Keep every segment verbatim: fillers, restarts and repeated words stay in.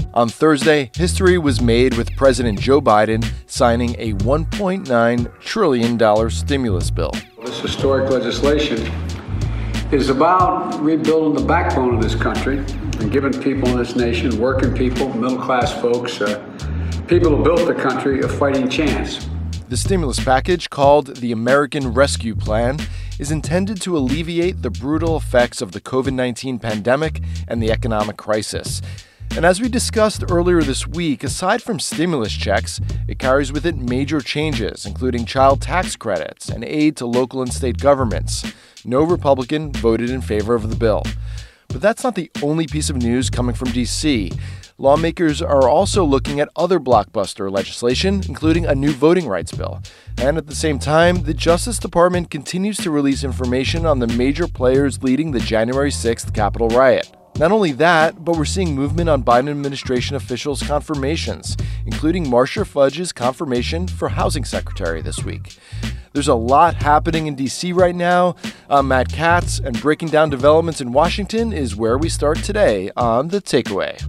On Thursday, history was made with President Joe Biden signing a one point nine trillion dollars stimulus bill. This historic legislation is about rebuilding the backbone of this country and giving people in this nation, working people, middle-class folks, uh, people who built the country, a fighting chance. The stimulus package, called the American Rescue Plan, is intended to alleviate the brutal effects of the covid nineteen pandemic and the economic crisis. And as we discussed earlier this week, aside from stimulus checks, it carries with it major changes, including child tax credits and aid to local and state governments. No Republican voted in favor of the bill. But that's not the only piece of news coming from D C. Lawmakers are also looking at other blockbuster legislation, including a new voting rights bill. And at the same time, the Justice Department continues to release information on the major players leading the January sixth Capitol riot. Not only that, but we're seeing movement on Biden administration officials' confirmations, including Marcia Fudge's confirmation for housing secretary this week. There's a lot happening in D C right now. I'm Matt Katz, and breaking down developments in Washington is where we start today on The Takeaway.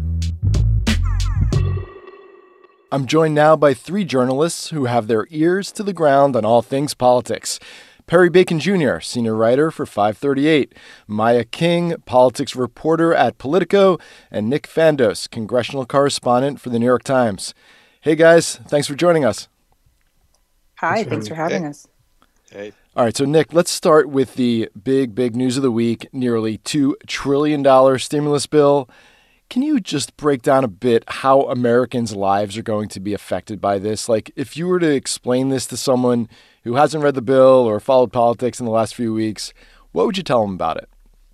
I'm joined now by three journalists who have their ears to the ground on all things politics. Perry Bacon Junior, senior writer for five thirty-eight, Maya King, politics reporter at Politico, and Nick Fandos, congressional correspondent for The New York Times. Hey, guys. Thanks for joining us. Hi. Thanks for, thanks for having hey. us. Hey. All right. So, Nick, let's start with the big, big news of the week, nearly two trillion dollars stimulus bill. Can you just break down a bit how Americans' lives are going to be affected by this? Like, if you were to explain this to someone who hasn't read the bill or followed politics in the last few weeks, what would you tell them about it?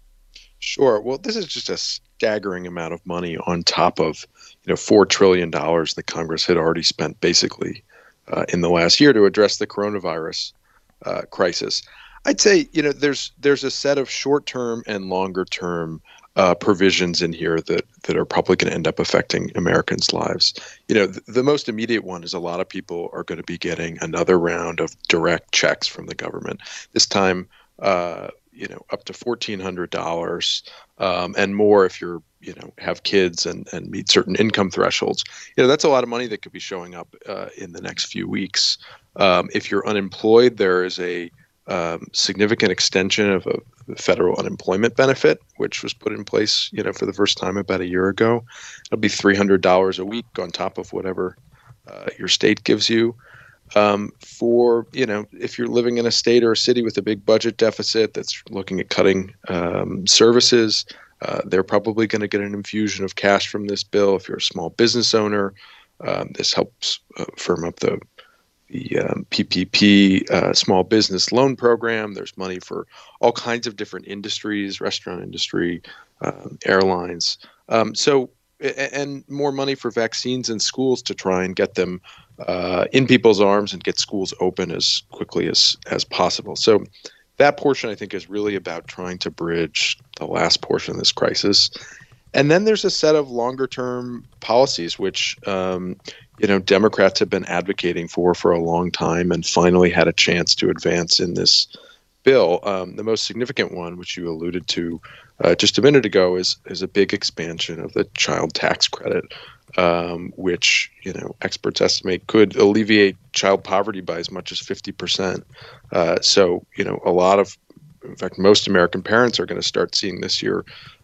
Sure. Well, this is just a staggering amount of money on top of, you know, four trillion dollars that Congress had already spent basically uh, in the last year to address the coronavirus uh, crisis. I'd say, you know, there's there's a set of short-term and longer-term Uh, provisions in here that that are probably going to end up affecting Americans' lives. You know, th- the most immediate one is a lot of people are going to be getting another round of direct checks from the government. This time, uh, you know, up to fourteen hundred dollars um, and more if you're, you know, have kids and, and meet certain income thresholds. You know, that's a lot of money that could be showing up uh, in the next few weeks. Um, if you're unemployed, there is a Um, significant extension of a federal unemployment benefit, which was put in place, you know, for the first time about a year ago. It'll be three hundred dollars a week on top of whatever uh, your state gives you. Um, for, you know, if you're living in a state or a city with a big budget deficit that's looking at cutting um, services, uh, they're probably going to get an infusion of cash from this bill. If you're a small business owner, um, this helps uh, firm up the the um, P P P uh, small business loan program. There's money for all kinds of different industries, restaurant industry, um, airlines. Um, so, and more money for vaccines in schools to try and get them uh, in people's arms and get schools open as quickly as, as possible. So that portion, I think, is really about trying to bridge the last portion of this crisis. And then there's a set of longer term policies, which, um, you know, Democrats have been advocating for for a long time and finally had a chance to advance in this bill. Um, the most significant one, which you alluded to uh, just a minute ago, is is a big expansion of the child tax credit, um, which, you know, experts estimate could alleviate child poverty by as much as fifty percent. Uh, so, you know, a lot of, in fact, most American parents are going to start seeing this year,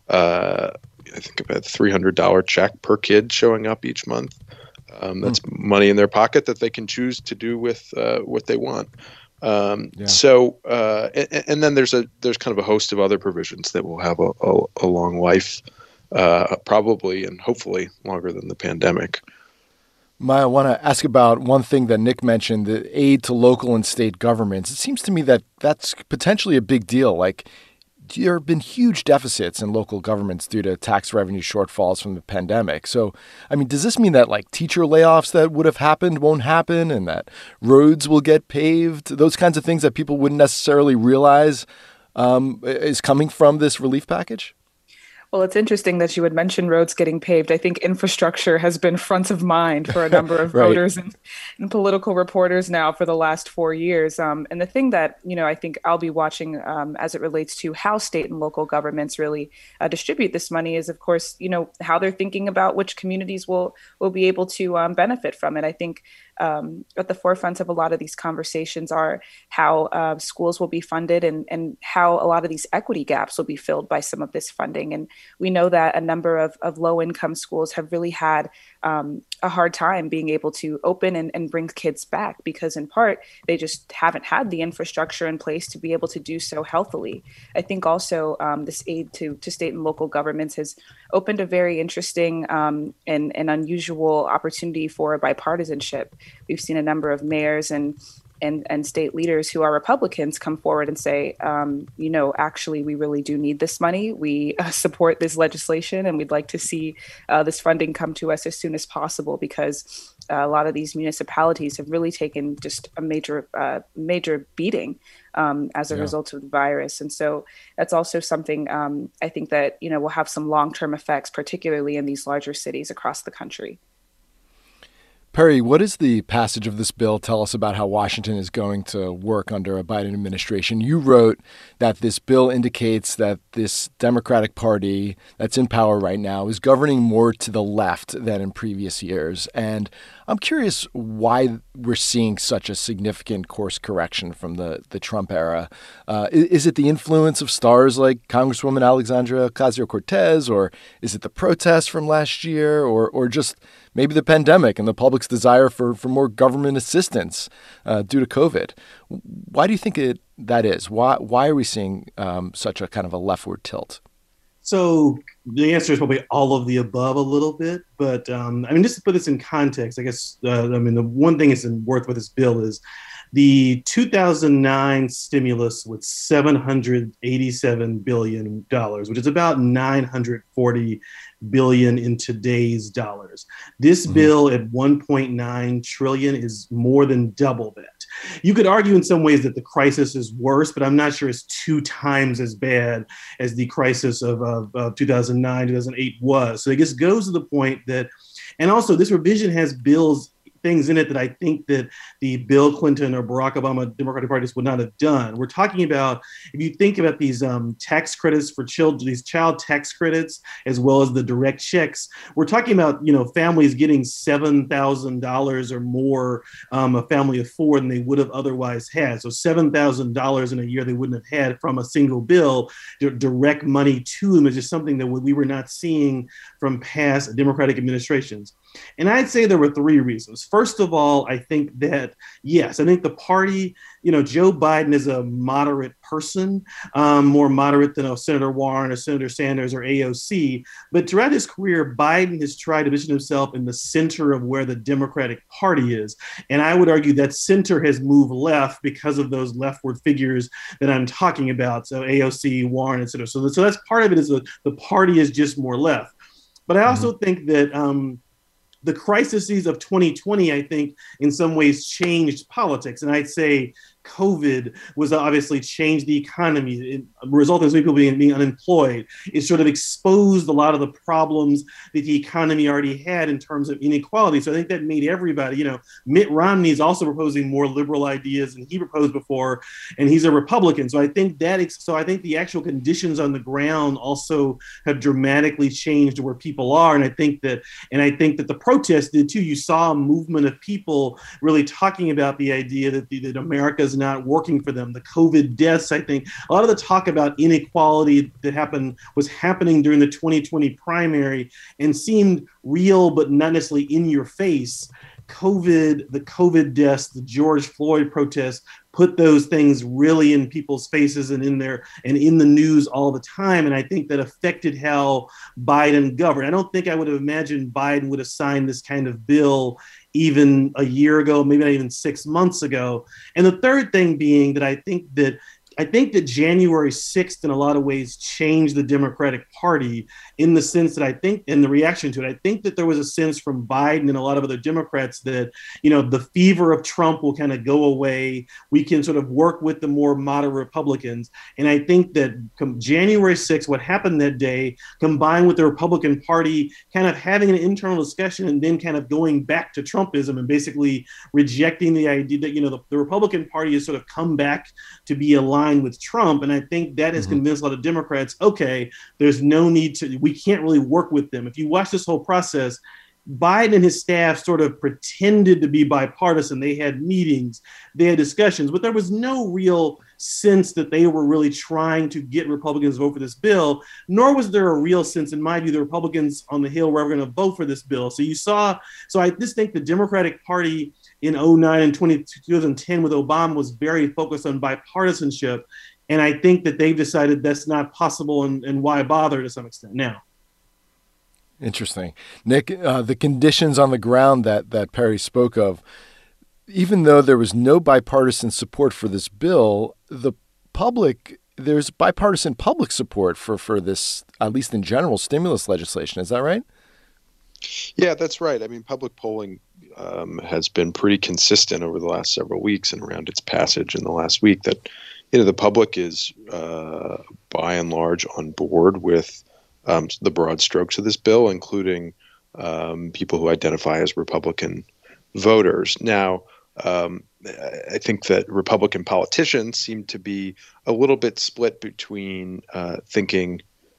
uh, I think about three hundred dollars check per kid showing up each month. Um, that's mm. money in their pocket that they can choose to do with uh, what they want. Um, yeah. So, uh, and, and then there's a there's kind of a host of other provisions that will have a, a, a long life, uh, probably and hopefully longer than the pandemic. Maya, I want to ask about one thing that Nick mentioned, the aid to local and state governments. It seems to me that that's potentially a big deal. Like, there have been huge deficits in local governments due to tax revenue shortfalls from the pandemic. So, I mean, does this mean that like teacher layoffs that would have happened won't happen and that roads will get paved? Those kinds of things that people wouldn't necessarily realize um, is coming from this relief package? Well, it's interesting that you would mention roads getting paved. I think infrastructure has been front of mind for a number of Right. voters and, and political reporters now for the last four years. Um, and the thing that, you know, I think I'll be watching um, as it relates to how state and local governments really uh, distribute this money is, of course, you know, how they're thinking about which communities will will be able to um, benefit from it. I think um, at the forefront of a lot of these conversations are how uh, schools will be funded and, and how a lot of these equity gaps will be filled by some of this funding. And we know that a number of, of low income schools have really had um, a hard time being able to open and, and bring kids back because in part, they just haven't had the infrastructure in place to be able to do so healthily. I think also um, this aid to, to state and local governments has opened a very interesting um, and, and unusual opportunity for bipartisanship. We've seen a number of mayors and And, and state leaders who are Republicans come forward and say, um, you know, actually, we really do need this money. We uh, support this legislation and we'd like to see uh, this funding come to us as soon as possible because uh, a lot of these municipalities have really taken just a major, uh, major beating um, as a Yeah. result of the virus. And so that's also something um, I think that, you know, will have some long-term effects, particularly in these larger cities across the country. Perry, what does the passage of this bill tell us about how Washington is going to work under a Biden administration? You wrote that this bill indicates that this Democratic Party that's in power right now is governing more to the left than in previous years. And I'm curious why we're seeing such a significant course correction from the, the Trump era. Uh, is, is it the influence of stars like Congresswoman Alexandria Ocasio-Cortez, or is it the protests from last year, or or just maybe the pandemic and the public's desire for, for more government assistance uh, due to COVID? Why do you think it that is? Why why are we seeing um, such a kind of a leftward tilt? So the answer is probably all of the above a little bit, but um, I mean, just to put this in context, I guess, uh, I mean, the one thing that's worth with this bill is the two thousand nine stimulus was seven hundred eighty-seven billion dollars, which is about nine hundred forty billion dollars in today's dollars. This mm-hmm. bill at one point nine trillion dollars is more than double that. You could argue in some ways that the crisis is worse, but I'm not sure it's two times as bad as the crisis of, of, of two thousand nine, two thousand eight was. So it just goes to the point that, and also this revision has bills things in it that I think that the Bill Clinton or Barack Obama Democratic parties would not have done. We're talking about, if you think about these um, tax credits for children, these child tax credits, as well as the direct checks, we're talking about, you know, families getting seven thousand dollars or more, um, a family of four, than they would have otherwise had. So seven thousand dollars in a year they wouldn't have had from a single bill, direct money to them is just something that we were not seeing from past Democratic administrations. And I'd say there were three reasons. First of all, I think that, yes, I think the party, you know, Joe Biden is a moderate person, um, more moderate than a Senator Warren or Senator Sanders or A O C. But throughout his career, Biden has tried to position himself in the center of where the Democratic Party is. And I would argue that center has moved left because of those leftward figures that I'm talking about. So A O C, Warren, et cetera. So, so that's part of it, is the, the party is just more left. But I also mm-hmm. think that um, the crises of twenty twenty, I think, in some ways changed politics. And I'd say COVID was obviously changed the economy. It resulted in so many people being, being unemployed. It sort of exposed a lot of the problems that the economy already had in terms of inequality. So I think that made everybody, you know, Mitt Romney is also proposing more liberal ideas than he proposed before, and he's a Republican. So I think that, so I think the actual conditions on the ground also have dramatically changed to where people are. And I think that, and I think that the protests did too. You saw a movement of people really talking about the idea that, the, that America is not working for them. The COVID deaths, I think, a lot of the talk about inequality that happened was happening during the twenty twenty primary and seemed real, but not necessarily in your face. COVID, the COVID deaths, the George Floyd protests put those things really in people's faces and in their and in the news all the time. And I think that affected how Biden governed. I don't think I would have imagined Biden would have signed this kind of bill even a year ago, maybe not even six months ago. And the third thing being that I think that I think that January sixth in a lot of ways changed the Democratic Party in the sense that I think, in the reaction to it, I think that there was a sense from Biden and a lot of other Democrats that, you know, the fever of Trump will kind of go away. We can sort of work with the more moderate Republicans. And I think that January sixth, what happened that day, combined with the Republican Party kind of having an internal discussion and then kind of going back to Trumpism and basically rejecting the idea that, you know, the, the Republican Party has sort of come back to be aligned with Trump. And I think that has mm-hmm. convinced a lot of Democrats, okay, there's no need to, we can't really work with them. If you watch this whole process, Biden and his staff sort of pretended to be bipartisan. They had meetings, they had discussions, but there was no real sense that they were really trying to get Republicans to vote for this bill, nor was there a real sense, in my view, the Republicans on the Hill were ever going to vote for this bill. So you saw, so I just think the Democratic Party in oh nine and twenty ten with Obama was very focused on bipartisanship. And I think that they've decided that's not possible, and, and why bother to some extent now. Interesting. Nick, uh, the conditions on the ground that, that Perry spoke of, even though there was no bipartisan support for this bill, the public, there's bipartisan public support for, for this, at least in general, stimulus legislation. Is that right? Yeah, that's right. I mean, public polling um, has been pretty consistent over the last several weeks and around its passage in the last week that, you know, the public is uh, by and large on board with Um, the broad strokes of this bill, including um, people who identify as Republican voters. Now, um, I think that Republican politicians seem to be a little bit split between uh, thinking,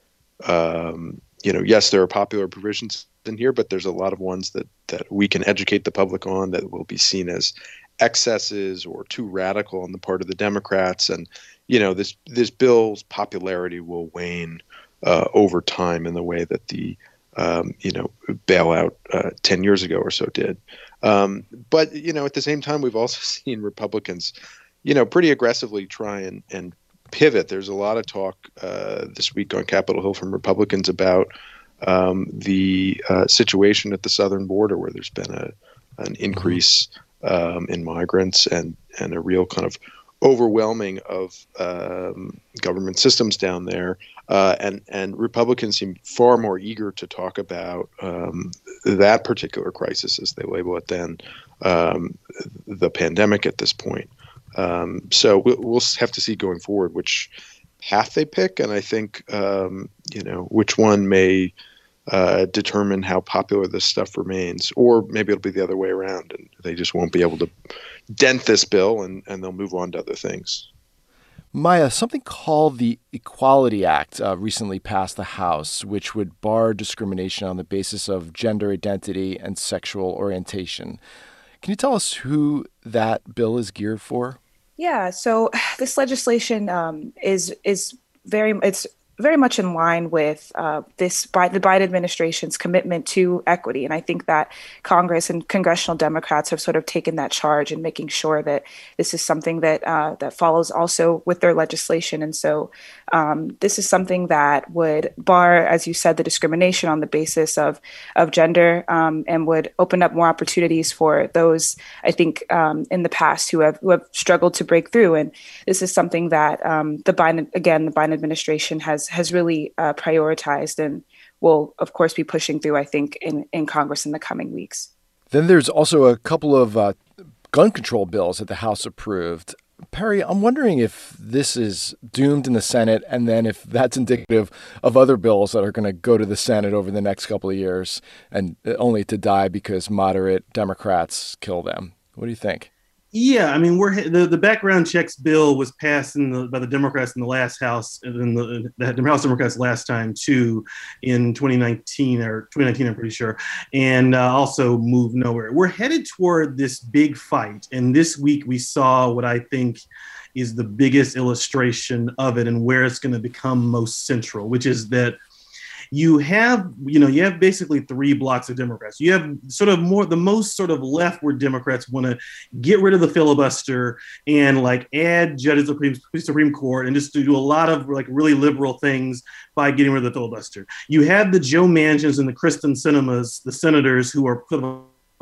um, you know, yes, there are popular provisions in here, but there's a lot of ones that, that we can educate the public on that will be seen as excesses or too radical on the part of the Democrats. And, you know, this, this bill's popularity will wane Uh, over time in the way that the, um, you know, bailout uh, ten years ago or so did. Um, but, you know, at the same time, we've also seen Republicans, you know, pretty aggressively try and, and pivot. There's a lot of talk uh, this week on Capitol Hill from Republicans about um, the uh, situation at the southern border, where there's been a an increase um, in migrants and, and a real kind of overwhelming of um, government systems down there. Uh, and, and Republicans seem far more eager to talk about um, that particular crisis, as they label it, than um, the pandemic at this point. Um, so we'll, we'll have to see going forward which path they pick. And I think, um, you know, which one may uh, determine how popular this stuff remains, or maybe it'll be the other way around and they just won't be able to dent this bill and, and they'll move on to other things. Maya, something called the Equality Act uh, recently passed the House, which would bar discrimination on the basis of gender identity and sexual orientation. Can you tell us who that bill is geared for? Yeah, so this legislation um, is is very it's very much in line with uh, this by the Biden administration's commitment to equity. And I think that Congress and congressional Democrats have sort of taken that charge in making sure that this is something that uh, that follows also with their legislation. And so um, this is something that would bar, as you said, the discrimination on the basis of, of gender um, and would open up more opportunities for those, I think, um, in the past who have, who have struggled to break through. And this is something that um, the Biden, again, the Biden administration has has really uh, prioritized and will, of course, be pushing through, I think, in, in Congress in the coming weeks. Then there's also a couple of uh, gun control bills that the House approved. Perry, I'm wondering if this is doomed in the Senate, and then if that's indicative of other bills that are going to go to the Senate over the next couple of years and only to die because moderate Democrats kill them. What do you think? Yeah, I mean, we're the, the background checks bill was passed in the, by the Democrats in the last House, in the, the House Democrats last time too, in twenty nineteen or twenty nineteen, I'm pretty sure, and uh, also moved nowhere. We're headed toward this big fight, and this week we saw what I think is the biggest illustration of it and where it's going to become most central, which is that you have, you know, you have basically three blocks of Democrats. You have sort of more, the most sort of leftward Democrats want to get rid of the filibuster and like add judges to the Supreme, Supreme Court and just to do a lot of like really liberal things by getting rid of the filibuster. You have the Joe Manchins and the Kristen Sinemas, the senators who are sort of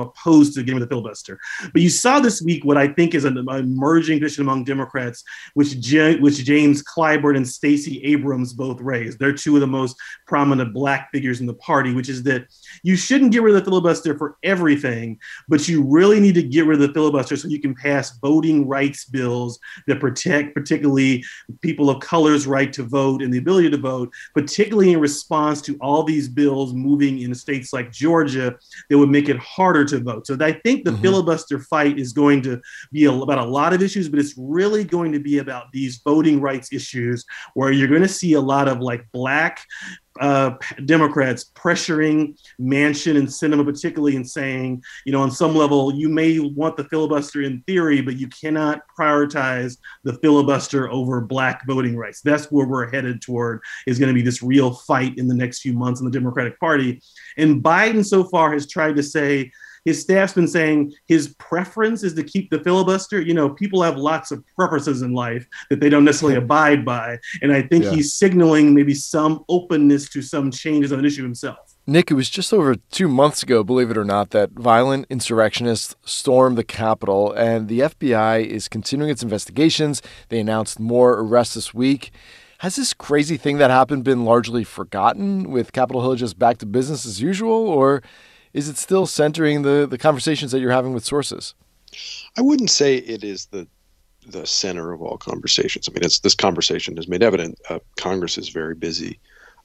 opposed to getting rid of the filibuster. But you saw this week what I think is an emerging position among Democrats, which J- which James Clyburn and Stacey Abrams both raised. They're two of the most prominent Black figures in the party, which is that you shouldn't get rid of the filibuster for everything, but you really need to get rid of the filibuster so you can pass voting rights bills that protect particularly people of color's right to vote and the ability to vote, particularly in response to all these bills moving in states like Georgia that would make it harder to vote. So I think the mm-hmm. filibuster fight is going to be a, about a lot of issues, but it's really going to be about these voting rights issues where you're going to see a lot of like Black uh, Democrats pressuring Manchin and Sinema particularly and saying, you know, on some level, you may want the filibuster in theory, but you cannot prioritize the filibuster over Black voting rights. That's where we're headed toward, is going to be this real fight in the next few months in the Democratic Party. And Biden so far has tried to say, his staff's been saying his preference is to keep the filibuster. You know, people have lots of preferences in life that they don't necessarily abide by. And I think yeah. he's signaling maybe some openness to some changes on an issue himself. Nick, it was just over two months ago, believe it or not, that violent insurrectionists stormed the Capitol, and the F B I is continuing its investigations. They announced more arrests this week. Has this crazy thing that happened been largely forgotten, with Capitol Hill just back to business as usual, or is it still centering the, the conversations that you're having with sources? I wouldn't say it is the the center of all conversations. I mean, it's, this conversation has made evident uh, Congress is very busy.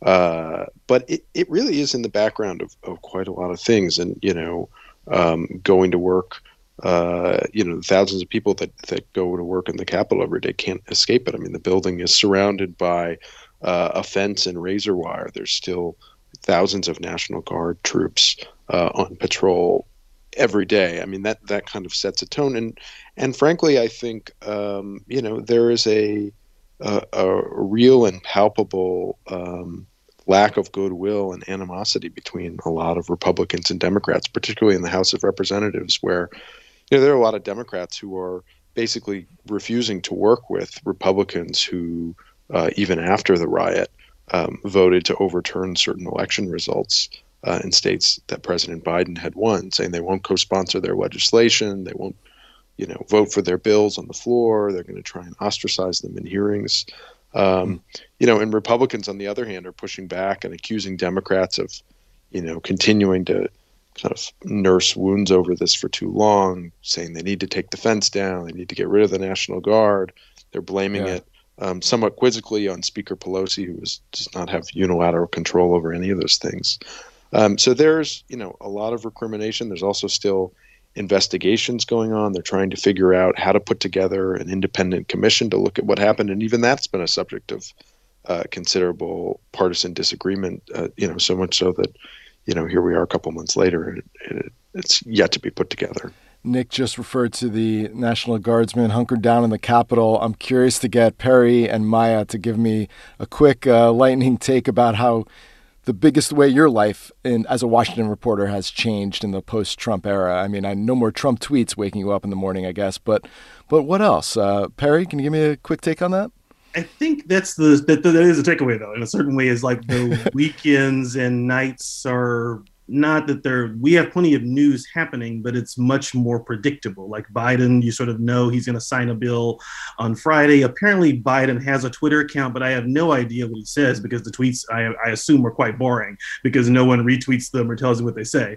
Uh, but it, it really is in the background of, of quite a lot of things. And, you know, um, going to work, uh, you know, thousands of people that, that go to work in the Capitol every day can't escape it. I mean, the building is surrounded by uh, a fence and razor wire. There's still thousands of National Guard troops uh, on patrol every day. I mean, that, that kind of sets a tone. And, and frankly, I think, um, you know, there is a, a, a real and palpable um, lack of goodwill and animosity between a lot of Republicans and Democrats, particularly in the House of Representatives, where, you know, there are a lot of Democrats who are basically refusing to work with Republicans who, uh, even after the riot, um, voted to overturn certain election results Uh, in states that President Biden had won, saying they won't co-sponsor their legislation, they won't, you know, vote for their bills on the floor, they're going to try and ostracize them in hearings. Um, mm. You know, and Republicans, on the other hand, are pushing back and accusing Democrats of, you know, continuing to kind of nurse wounds over this for too long, saying they need to take the fence down, they need to get rid of the National Guard. They're blaming yeah. it um, somewhat quizzically on Speaker Pelosi, who is, does not have unilateral control over any of those things. Um, so there's, you know, a lot of recrimination. There's also still investigations going on. They're trying to figure out how to put together an independent commission to look at what happened. And even that's been a subject of uh, considerable partisan disagreement, uh, you know, so much so that, you know, here we are a couple months later, and it, it, it's yet to be put together. Nick just referred to the National Guardsmen hunkered down in the Capitol. I'm curious to get Perry and Maya to give me a quick uh, lightning take about how the biggest way your life in, as a Washington reporter has changed in the post-Trump era. I mean, I no more Trump tweets waking you up in the morning, I guess, but but what else? Uh, Perry, can you give me a quick take on that? I think that's the that, that is a takeaway, though. In a certain way, is like the weekends and nights are not that they're, we have plenty of news happening, but it's much more predictable. Like Biden, you sort of know he's going to sign a bill on Friday. Apparently Biden has a Twitter account, but I have no idea what he says because the tweets I, I assume are quite boring because no one retweets them or tells you what they say.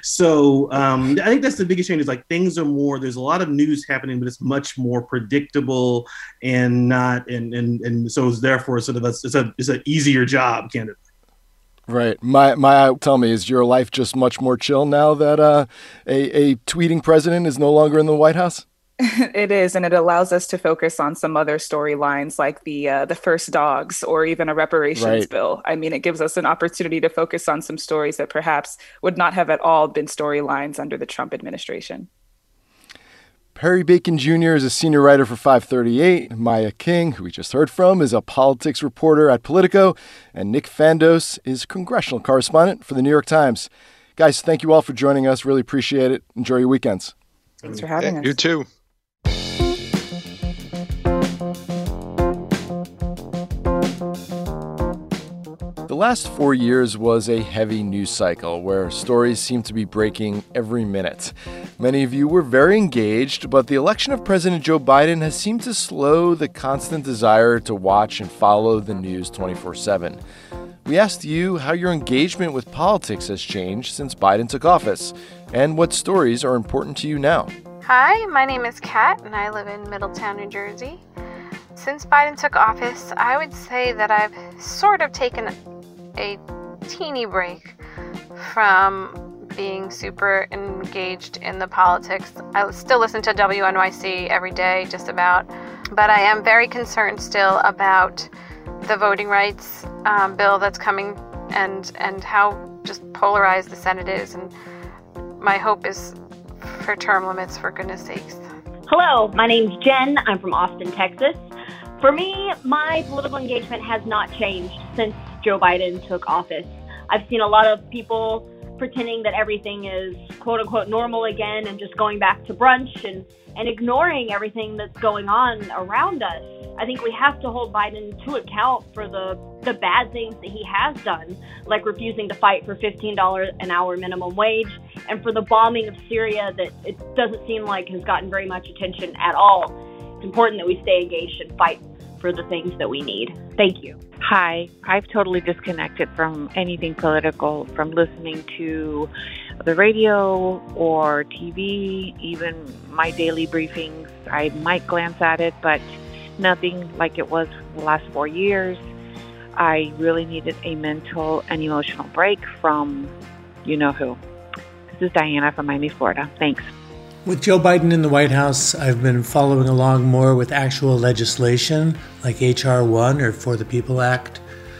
So um, I think that's the biggest change is like things are more, there's a lot of news happening, but it's much more predictable and not, and and, and so it's therefore sort of a, it's a, it's an easier job, candidly. Right. My, my, tell me, is your life just much more chill now that uh, a, a tweeting president is no longer in the White House? It is, and it allows us to focus on some other storylines like the uh, the first dogs or even a reparations right. bill. I mean, it gives us an opportunity to focus on some stories that perhaps would not have at all been storylines under the Trump administration. Perry Bacon Junior is a senior writer for five thirty-eight. Maya King, who we just heard from, is a politics reporter at Politico. And Nick Fandos is congressional correspondent for the New York Times. Guys, thank you all for joining us. Really appreciate it. Enjoy your weekends. Thanks for having yeah, us. You too. The last four years was a heavy news cycle where stories seemed to be breaking every minute. Many of you were very engaged, but the election of President Joe Biden has seemed to slow the constant desire to watch and follow the news twenty-four seven. We asked you how your engagement with politics has changed since Biden took office, and what stories are important to you now. Hi, my name is Kat, and I live in Middletown, New Jersey. Since Biden took office, I would say that I've sort of taken a teeny break from being super engaged in the politics. I still listen to W N Y C every day, just about, but I am very concerned still about the voting rights um, bill that's coming and and how just polarized the Senate is. And my hope is for term limits, for goodness sakes. Hello, my name's Jen. I'm from Austin, Texas. For me, my political engagement has not changed since Joe Biden took office. I've seen a lot of people pretending that everything is quote unquote normal again and just going back to brunch and, and ignoring everything that's going on around us. I think we have to hold Biden to account for the, the bad things that he has done, like refusing to fight for fifteen dollars an hour minimum wage, and for the bombing of Syria that it doesn't seem like has gotten very much attention at all. It's important that we stay engaged and fight for the things that we need. Thank you. Hi, I've totally disconnected from anything political, from listening to the radio or T V, even my daily briefings. I might glance at it, but nothing like it was the last four years. I really needed a mental and emotional break from you-know-who. This is Diana from Miami, Florida. Thanks. With Joe Biden in the White House, I've been following along more with actual legislation like H R one or For the People Act,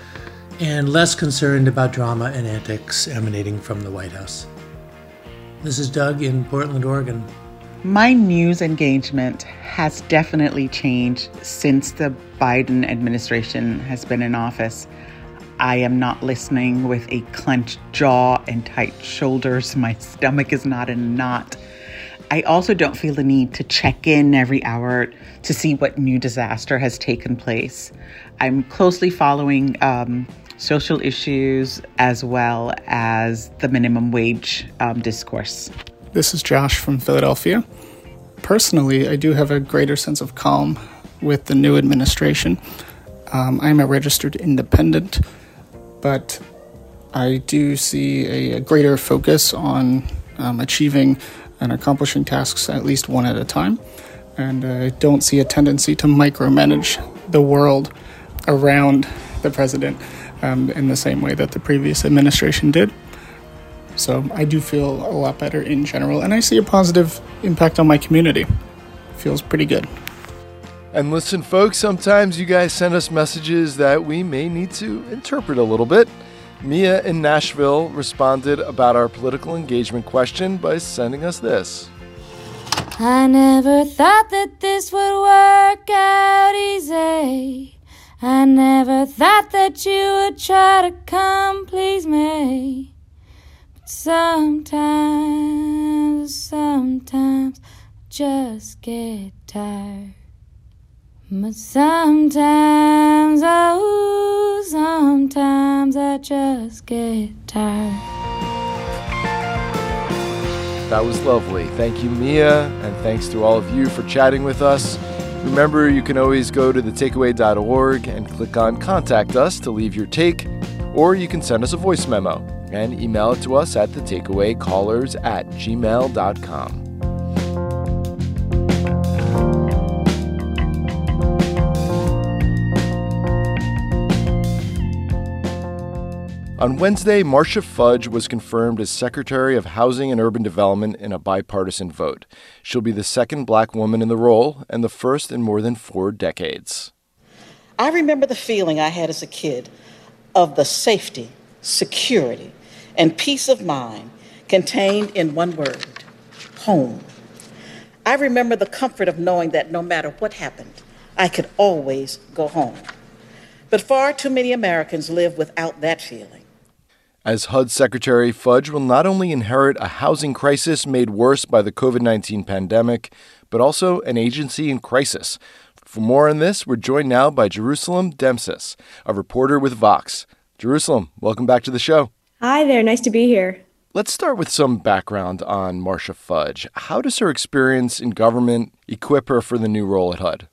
and less concerned about drama and antics emanating from the White House. This is Doug in Portland, Oregon. My news engagement has definitely changed since the Biden administration has been in office. I am not listening with a clenched jaw and tight shoulders. My stomach is not in a knot. I also don't feel the need to check in every hour to see what new disaster has taken place. I'm closely following um, social issues as well as the minimum wage um, discourse. This is Josh from Philadelphia. Personally, I do have a greater sense of calm with the new administration. Um, I'm a registered independent, but I do see a, a greater focus on um, achieving and accomplishing tasks at least one at a time. And I don't see a tendency to micromanage the world around the president um, in the same way that the previous administration did. So I do feel a lot better in general, and I see a positive impact on my community. Feels pretty good. And listen, folks, sometimes you guys send us messages that we may need to interpret a little bit. Mia in Nashville responded about our political engagement question by sending us this. I never thought that this would work out easy. I never thought that you would try to come please me. But sometimes, sometimes I just get tired. But sometimes, oh, sometimes I just get tired. That was lovely. Thank you, Mia, and thanks to all of you for chatting with us. Remember, you can always go to the takeaway dot org and click on Contact Us to leave your take, or you can send us a voice memo and email it to us at the takeaway callers at gmail dot com. On Wednesday, Marcia Fudge was confirmed as Secretary of Housing and Urban Development in a bipartisan vote. She'll be the second black woman in the role and the first in more than four decades. I remember the feeling I had as a kid of the safety, security, and peace of mind contained in one word, home. I remember the comfort of knowing that no matter what happened, I could always go home. But far too many Americans live without that feeling. As H U D Secretary, Fudge will not only inherit a housing crisis made worse by the covid nineteen pandemic, but also an agency in crisis. For more on this, we're joined now by Jerusalem Demsis, a reporter with Vox. Jerusalem, welcome back to the show. Hi there. Nice to be here. Let's start with some background on Marcia Fudge. How does her experience in government equip her for the new role at H U D?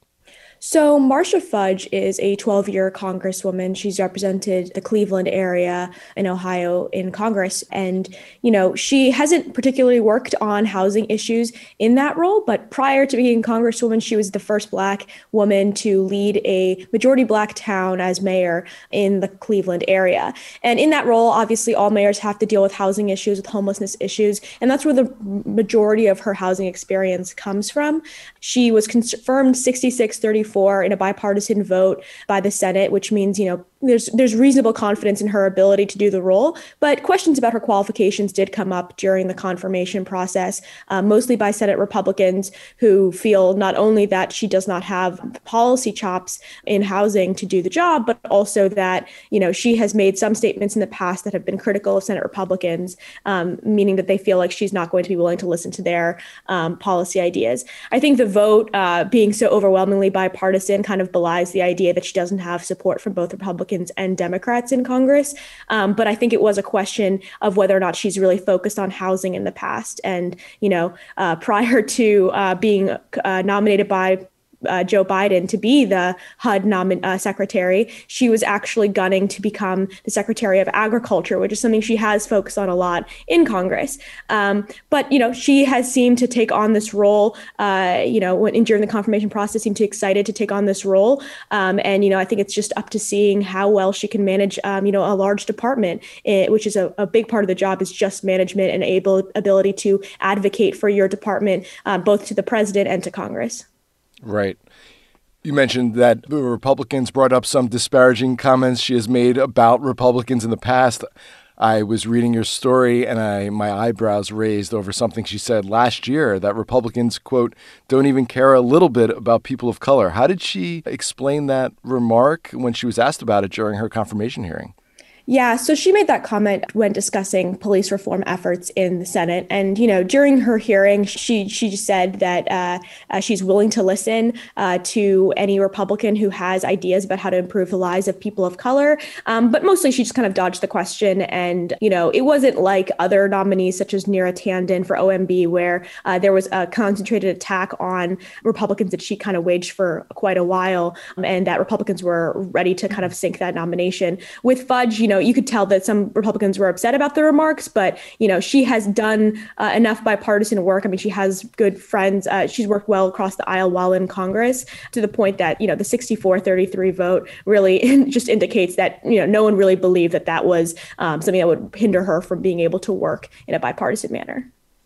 So Marcia Fudge is a twelve-year congresswoman. She's represented the Cleveland area in Ohio in Congress. And, you know, she hasn't particularly worked on housing issues in that role. But prior to being congresswoman, she was the first Black woman to lead a majority Black town as mayor in the Cleveland area. And in that role, obviously, all mayors have to deal with housing issues, with homelessness issues. And that's where the majority of her housing experience comes from. She was confirmed sixty-six thirty-four in a bipartisan vote by the Senate, which means, you know, there's there's reasonable confidence in her ability to do the role. But questions about her qualifications did come up during the confirmation process, uh, mostly by Senate Republicans who feel not only that she does not have policy chops in housing to do the job, but also that, you know, she has made some statements in the past that have been critical of Senate Republicans, um, meaning that they feel like she's not going to be willing to listen to their um, policy ideas. I think the vote uh, being so overwhelmingly bipartisan kind of belies the idea that she doesn't have support from both Republicans and Democrats in Congress. Um, but I think it was a question of whether or not she's really focused on housing in the past. And, you know, uh, prior to uh, being uh, nominated by Uh, Joe Biden to be the H U D nomin- uh, secretary, she was actually gunning to become the Secretary of Agriculture, which is something she has focused on a lot in Congress. Um, but, you know, she has seemed to take on this role, uh, you know, when, during the confirmation process, seemed to excited to take on this role. Um, and, you know, I think it's just up to seeing how well she can manage, um, you know, a large department, eh, which is a, a big part of the job is just management and able ability to advocate for your department, uh, both to the president and to Congress. Right. You mentioned that the Republicans brought up some disparaging comments she has made about Republicans in the past. I was reading your story and I my eyebrows raised over something she said last year, that Republicans, quote, don't even care a little bit about people of color. How did she explain that remark when she was asked about it during her confirmation hearing? Yeah, so she made that comment when discussing police reform efforts in the Senate. And, you know, during her hearing, she she said that uh, uh, she's willing to listen uh, to any Republican who has ideas about how to improve the lives of people of color. Um, but mostly she just kind of dodged the question. And, you know, it wasn't like other nominees such as Neera Tanden for O M B, where uh, there was a concentrated attack on Republicans that she kind of waged for quite a while, um, and that Republicans were ready to kind of sink that nomination. With Fudge, you know, you could tell that some Republicans were upset about the remarks, but, you know, she has done uh, enough bipartisan work. I mean, she has good friends. Uh, she's worked well across the aisle while in Congress, to the point that, you know, the sixty-four thirty-three vote really just indicates that, you know, no one really believed that that was um, something that would hinder her from being able to work in a bipartisan manner.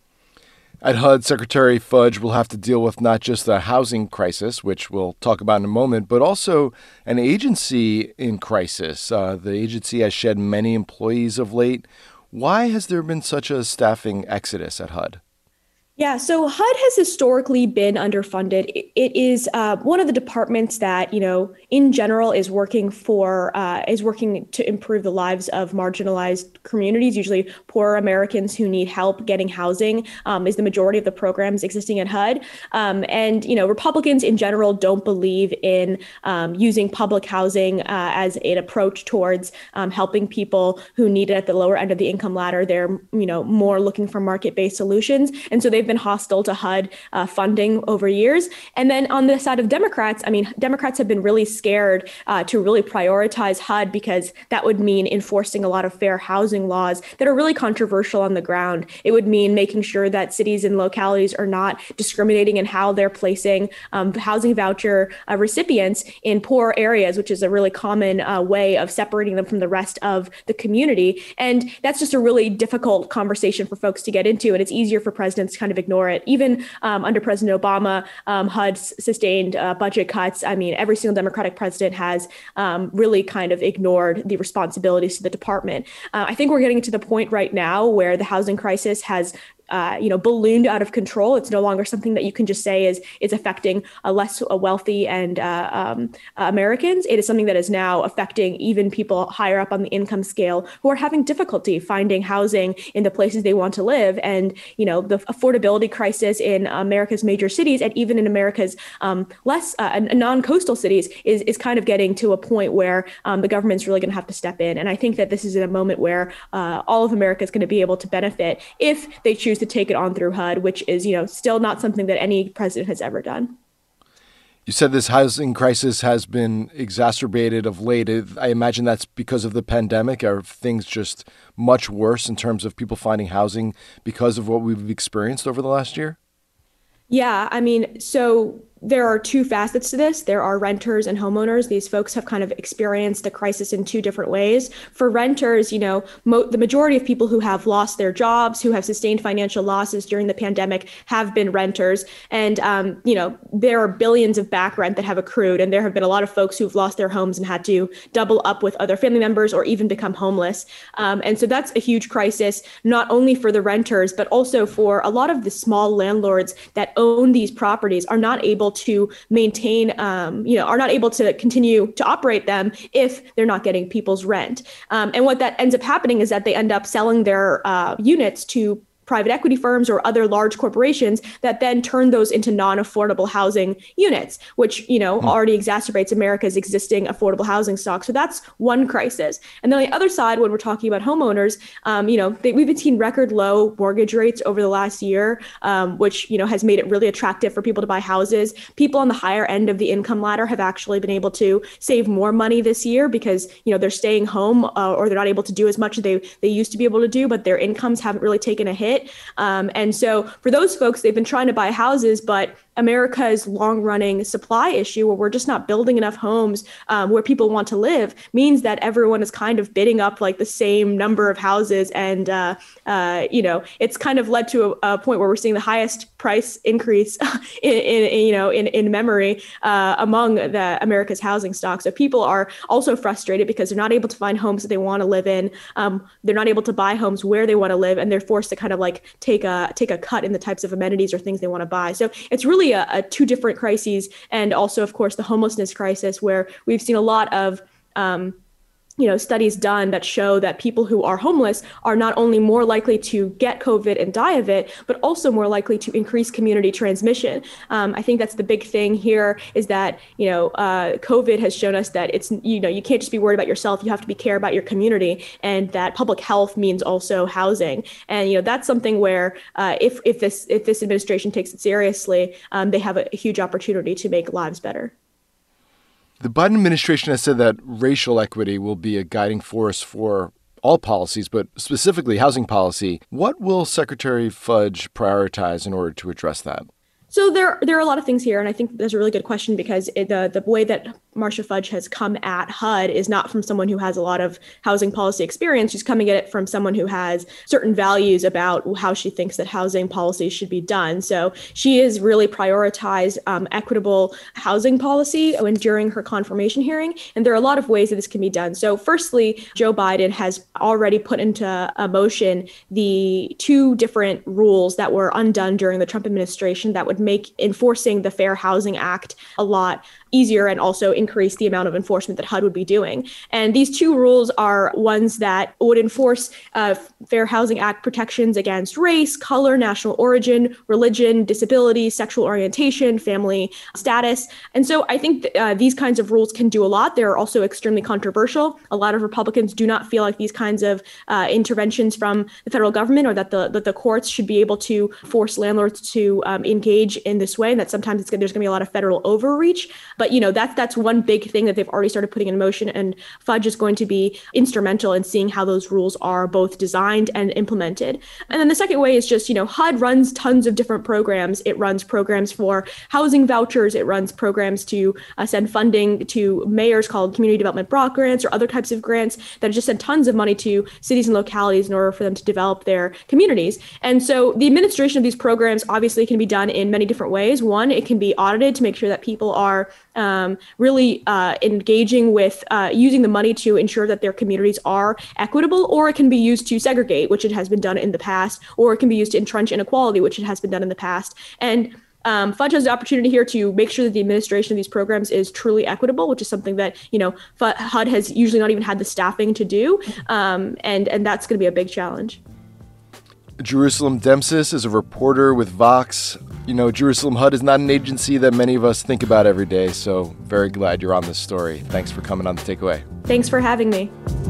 At H U D, Secretary Fudge will have to deal with not just the housing crisis, which we'll talk about in a moment, but also an agency in crisis. Uh, the agency has shed many employees of late. Why has there been such a staffing exodus at H U D? Yeah, so H U D has historically been underfunded. It, it is uh, one of the departments that, you know, in general is working for, uh, is working to improve the lives of marginalized communities, usually poor Americans who need help getting housing, um, is the majority of the programs existing at H U D. Um, and, you know, Republicans in general don't believe in um, using public housing uh, as an approach towards um, helping people who need it at the lower end of the income ladder. They're, you know, more looking for market-based solutions. And so they've been hostile to H U D uh, funding over years. And then on the side of Democrats, I mean, Democrats have been really scared uh, to really prioritize H U D because that would mean enforcing a lot of fair housing laws that are really controversial on the ground. It would mean making sure that cities and localities are not discriminating in how they're placing um, housing voucher uh, recipients in poor areas, which is a really common uh, way of separating them from the rest of the community. And that's just a really difficult conversation for folks to get into. And it's easier for presidents to kind of ignore it. Even um, under President Obama, um, H U D sustained uh, budget cuts. I mean, every single Democratic president has um, really kind of ignored the responsibilities to the department. Uh, I think we're getting to the point right now where the housing crisis has uh, you know, ballooned out of control. It's no longer something that you can just say is is affecting a less wealthy and uh, um, uh, Americans. It is something that is now affecting even people higher up on the income scale who are having difficulty finding housing in the places they want to live. And, you know, the affordability crisis in America's major cities and even in America's um, less uh, non-coastal cities is, is kind of getting to a point where um, the government's really going to have to step in. And I think that this is in a moment where uh, all of America is going to be able to benefit if they choose to take it on through H U D, which is, you know, still not something that any president has ever done. You said this housing crisis has been exacerbated of late. I imagine that's because of the pandemic. Are things just much worse in terms of people finding housing because of what we've experienced over the last year? Yeah, I mean, so there are two facets to this. There are renters and homeowners. These folks have kind of experienced the crisis in two different ways. For renters, you know, mo- the majority of people who have lost their jobs, who have sustained financial losses during the pandemic have been renters. And, um, you know, there are billions of back rent that have accrued. And there have been a lot of folks who've lost their homes and had to double up with other family members or even become homeless. Um, and so that's a huge crisis, not only for the renters, but also for a lot of the small landlords that own these properties are not able to maintain, um, you know, are not able to continue to operate them if they're not getting people's rent. Um, and what that ends up happening is that they end up selling their uh, units to private equity firms or other large corporations that then turn those into non-affordable housing units, which, you know, mm. already exacerbates America's existing affordable housing stock. So that's one crisis. And then on the other side, when we're talking about homeowners, um, you know, they, we've been seeing record low mortgage rates over the last year, um, which, you know, has made it really attractive for people to buy houses. People on the higher end of the income ladder have actually been able to save more money this year because, you know, they're staying home uh, or they're not able to do as much as they, they used to be able to do, but their incomes haven't really taken a hit. Um, and so for those folks, they've been trying to buy houses, but America's long-running supply issue, where we're just not building enough homes um, where people want to live, means that everyone is kind of bidding up like the same number of houses. And, uh, uh, you know, it's kind of led to a, a point where we're seeing the highest price increase in, in, in you know, in, in memory uh, among the America's housing stock. So people are also frustrated because they're not able to find homes that they want to live in. Um, they're not able to buy homes where they want to live, and they're forced to kind of like take a take a cut in the types of amenities or things they want to buy. So it's really a, a two different crises, and also, of course, the homelessness crisis, where we've seen a lot of um, you know, studies done that show that people who are homeless are not only more likely to get COVID and die of it, but also more likely to increase community transmission. Um, I think that's the big thing here is that, you know, uh, COVID has shown us that it's, you know, you can't just be worried about yourself. You have to be care about your community, and that public health means also housing. And, you know, that's something where uh, if, if this if this administration takes it seriously, um, they have a, a huge opportunity to make lives better. The Biden administration has said that racial equity will be a guiding force for all policies, but specifically housing policy. What will Secretary Fudge prioritize in order to address that? So there, there are a lot of things here, and I think that's a really good question because it, the the way that Marcia Fudge has come at H U D is not from someone who has a lot of housing policy experience. She's coming at it from someone who has certain values about how she thinks that housing policy should be done. So she has really prioritized um, equitable housing policy when during her confirmation hearing, and there are a lot of ways that this can be done. So firstly, Joe Biden has already put into a motion the two different rules that were undone during the Trump administration that would make enforcing the Fair Housing Act a lot easier and also increase the amount of enforcement that H U D would be doing. And these two rules are ones that would enforce uh, Fair Housing Act protections against race, color, national origin, religion, disability, sexual orientation, family status. And so I think th- uh, these kinds of rules can do a lot. They're also extremely controversial. A lot of Republicans do not feel like these kinds of uh, interventions from the federal government or that the that the courts should be able to force landlords to um, engage in this way, and that sometimes it's, there's going to be a lot of federal overreach. But, you know, that's that's one big thing that they've already started putting in motion, and Fudge is going to be instrumental in seeing how those rules are both designed and implemented. And then the second way is just, you know, H U D runs tons of different programs. It runs programs for housing vouchers. It runs programs to uh, send funding to mayors called community development block grants or other types of grants that just send tons of money to cities and localities in order for them to develop their communities. And so the administration of these programs obviously can be done in many different ways. One, it can be audited to make sure that people are um, really really uh, engaging with uh, using the money to ensure that their communities are equitable, or it can be used to segregate, which it has been done in the past, or it can be used to entrench inequality, which it has been done in the past. And Um, Fudge has the opportunity here to make sure that the administration of these programs is truly equitable, which is something that, you know, H U D has usually not even had the staffing to do. Um, and, and that's going to be a big challenge. Jerusalem Demsis is a reporter with Vox. You know, Jerusalem H U D is not an agency that many of us think about every day, so very glad you're on this story. Thanks for coming on The Takeaway. Thanks for having me.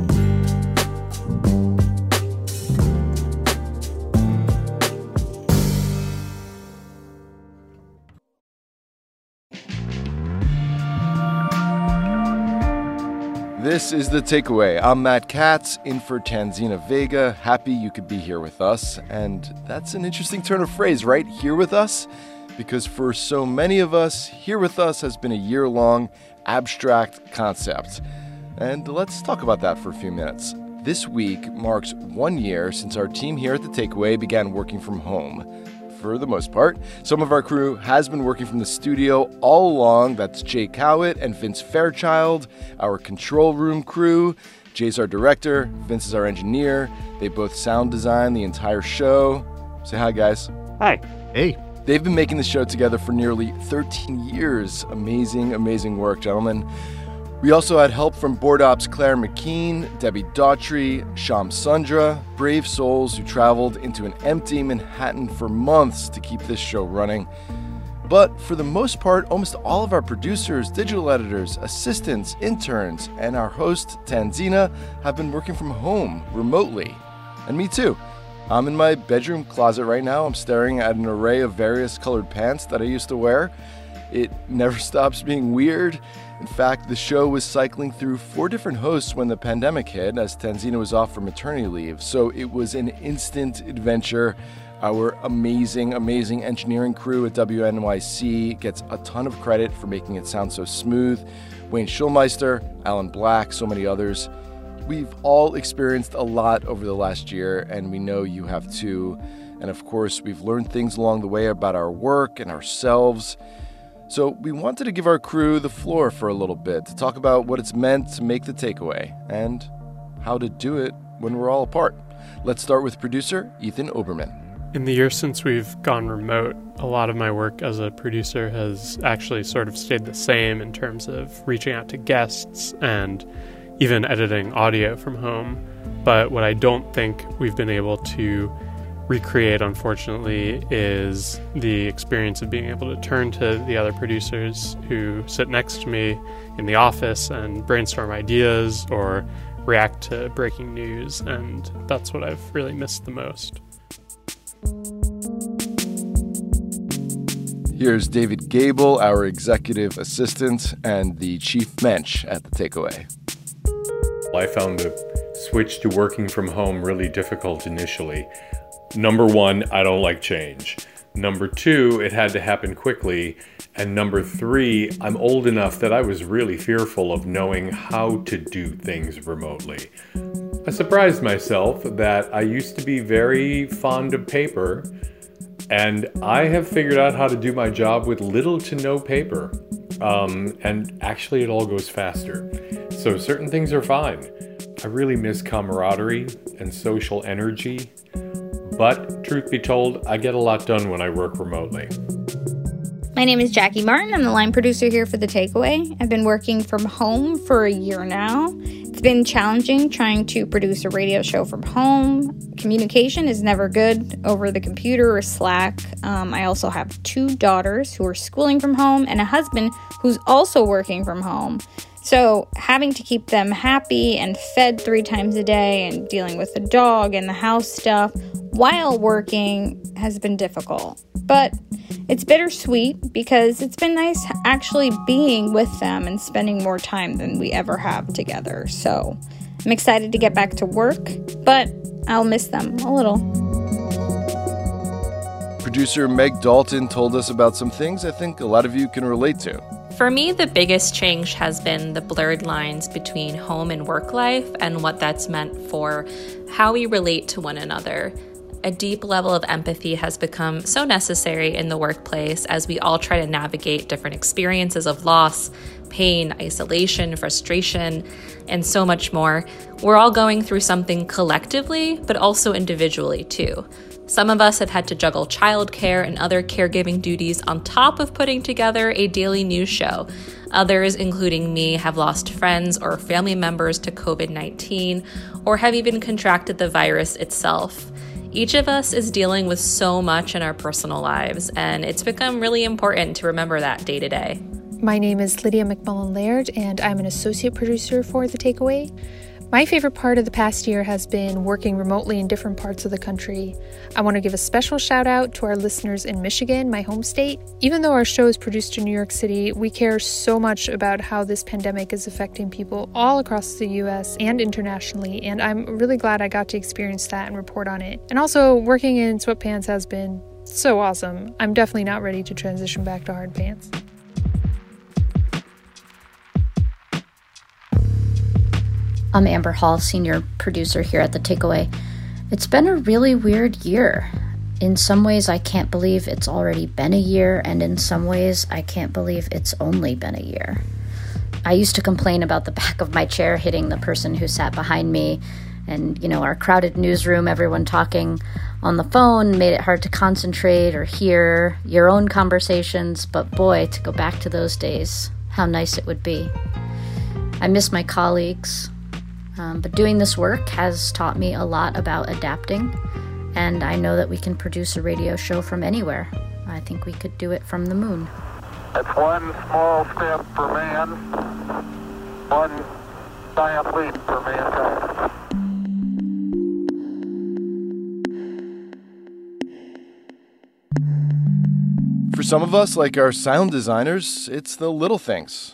This is The Takeaway. I'm Matt Katz, in for Tanzina Vega. Happy you could be here with us. And that's an interesting turn of phrase, right? Here with us? Because for so many of us, here with us has been a year-long abstract concept. And let's talk about that for a few minutes. This week marks one year since our team here at The Takeaway began working from home. For the most part, some of our crew has been working from the studio all along. That's Jay Cowit and Vince Fairchild, our control room crew. Jay's our director, Vince is our engineer. They both sound design the entire show. Say hi, guys. Hi. Hey. They've been making the show together for nearly thirteen years. Amazing, amazing work, gentlemen. We also had help from Board Ops Claire McKean, Debbie Daughtry, Sham Sundra, brave souls who traveled into an empty Manhattan for months to keep this show running. But for the most part, almost all of our producers, digital editors, assistants, interns, and our host, Tanzina, have been working from home, remotely. And me too. I'm in my bedroom closet right now. I'm staring at an array of various colored pants that I used to wear. It never stops being weird. In fact, the show was cycling through four different hosts when the pandemic hit, as Tanzina was off for maternity leave. So it was an instant adventure. Our amazing, amazing engineering crew at W N Y C gets a ton of credit for making it sound so smooth. Wayne Schulmeister, Alan Black, so many others. We've all experienced a lot over the last year, and we know you have too. And of course, we've learned things along the way about our work and ourselves. So we wanted to give our crew the floor for a little bit to talk about what it's meant to make The Takeaway and how to do it when we're all apart. Let's start with producer Ethan Oberman. In the year since we've gone remote, a lot of my work as a producer has actually sort of stayed the same in terms of reaching out to guests and even editing audio from home. But what I don't think we've been able to recreate, unfortunately, is the experience of being able to turn to the other producers who sit next to me in the office and brainstorm ideas or react to breaking news, and that's what I've really missed the most. Here's David Gable, our executive assistant and the chief mensch at The Takeaway. I found the switch to working from home really difficult initially. Number one, I don't like change. Number two, it had to happen quickly. And number three, I'm old enough that I was really fearful of knowing how to do things remotely. I surprised myself that I used to be very fond of paper, and I have figured out how to do my job with little to no paper. Um, and actually it all goes faster. So certain things are fine. I really miss camaraderie and social energy. But, truth be told, I get a lot done when I work remotely. My name is Jackie Martin. I'm the line producer here for The Takeaway. I've been working from home for a year now. It's been challenging trying to produce a radio show from home. Communication is never good over the computer or Slack. Um, I also have two daughters who are schooling from home and a husband who's also working from home. So having to keep them happy and fed three times a day and dealing with the dog and the house stuff while working has been difficult. But it's bittersweet because it's been nice actually being with them and spending more time than we ever have together. So I'm excited to get back to work, but I'll miss them a little. Producer Meg Dalton told us about some things I think a lot of you can relate to. For me, the biggest change has been the blurred lines between home and work life and what that's meant for how we relate to one another. A deep level of empathy has become so necessary in the workplace as we all try to navigate different experiences of loss, pain, isolation, frustration, and so much more. We're all going through something collectively, but also individually too. Some of us have had to juggle childcare and other caregiving duties on top of putting together a daily news show. Others, including me, have lost friends or family members to covid nineteen or have even contracted the virus itself. Each of us is dealing with so much in our personal lives, and it's become really important to remember that day to day. My name is Lydia McMullen Laird, and I'm an associate producer for The Takeaway. My favorite part of the past year has been working remotely in different parts of the country. I want to give a special shout out to our listeners in Michigan, my home state. Even though our show is produced in New York City, we care so much about how this pandemic is affecting people all across the U S and internationally, and I'm really glad I got to experience that and report on it. And also, working in sweatpants has been so awesome. I'm definitely not ready to transition back to hard pants. I'm Amber Hall, senior producer here at The Takeaway. It's been a really weird year. In some ways, I can't believe it's already been a year, and in some ways, I can't believe it's only been a year. I used to complain about the back of my chair hitting the person who sat behind me, and, you know, our crowded newsroom, everyone talking on the phone made it hard to concentrate or hear your own conversations, but boy, to go back to those days, how nice it would be. I miss my colleagues. Um, but doing this work has taught me a lot about adapting, and I know that we can produce a radio show from anywhere. I think we could do it from the moon. It's one small step for man, one giant leap for mankind. For some of us, like our sound designers, it's the little things.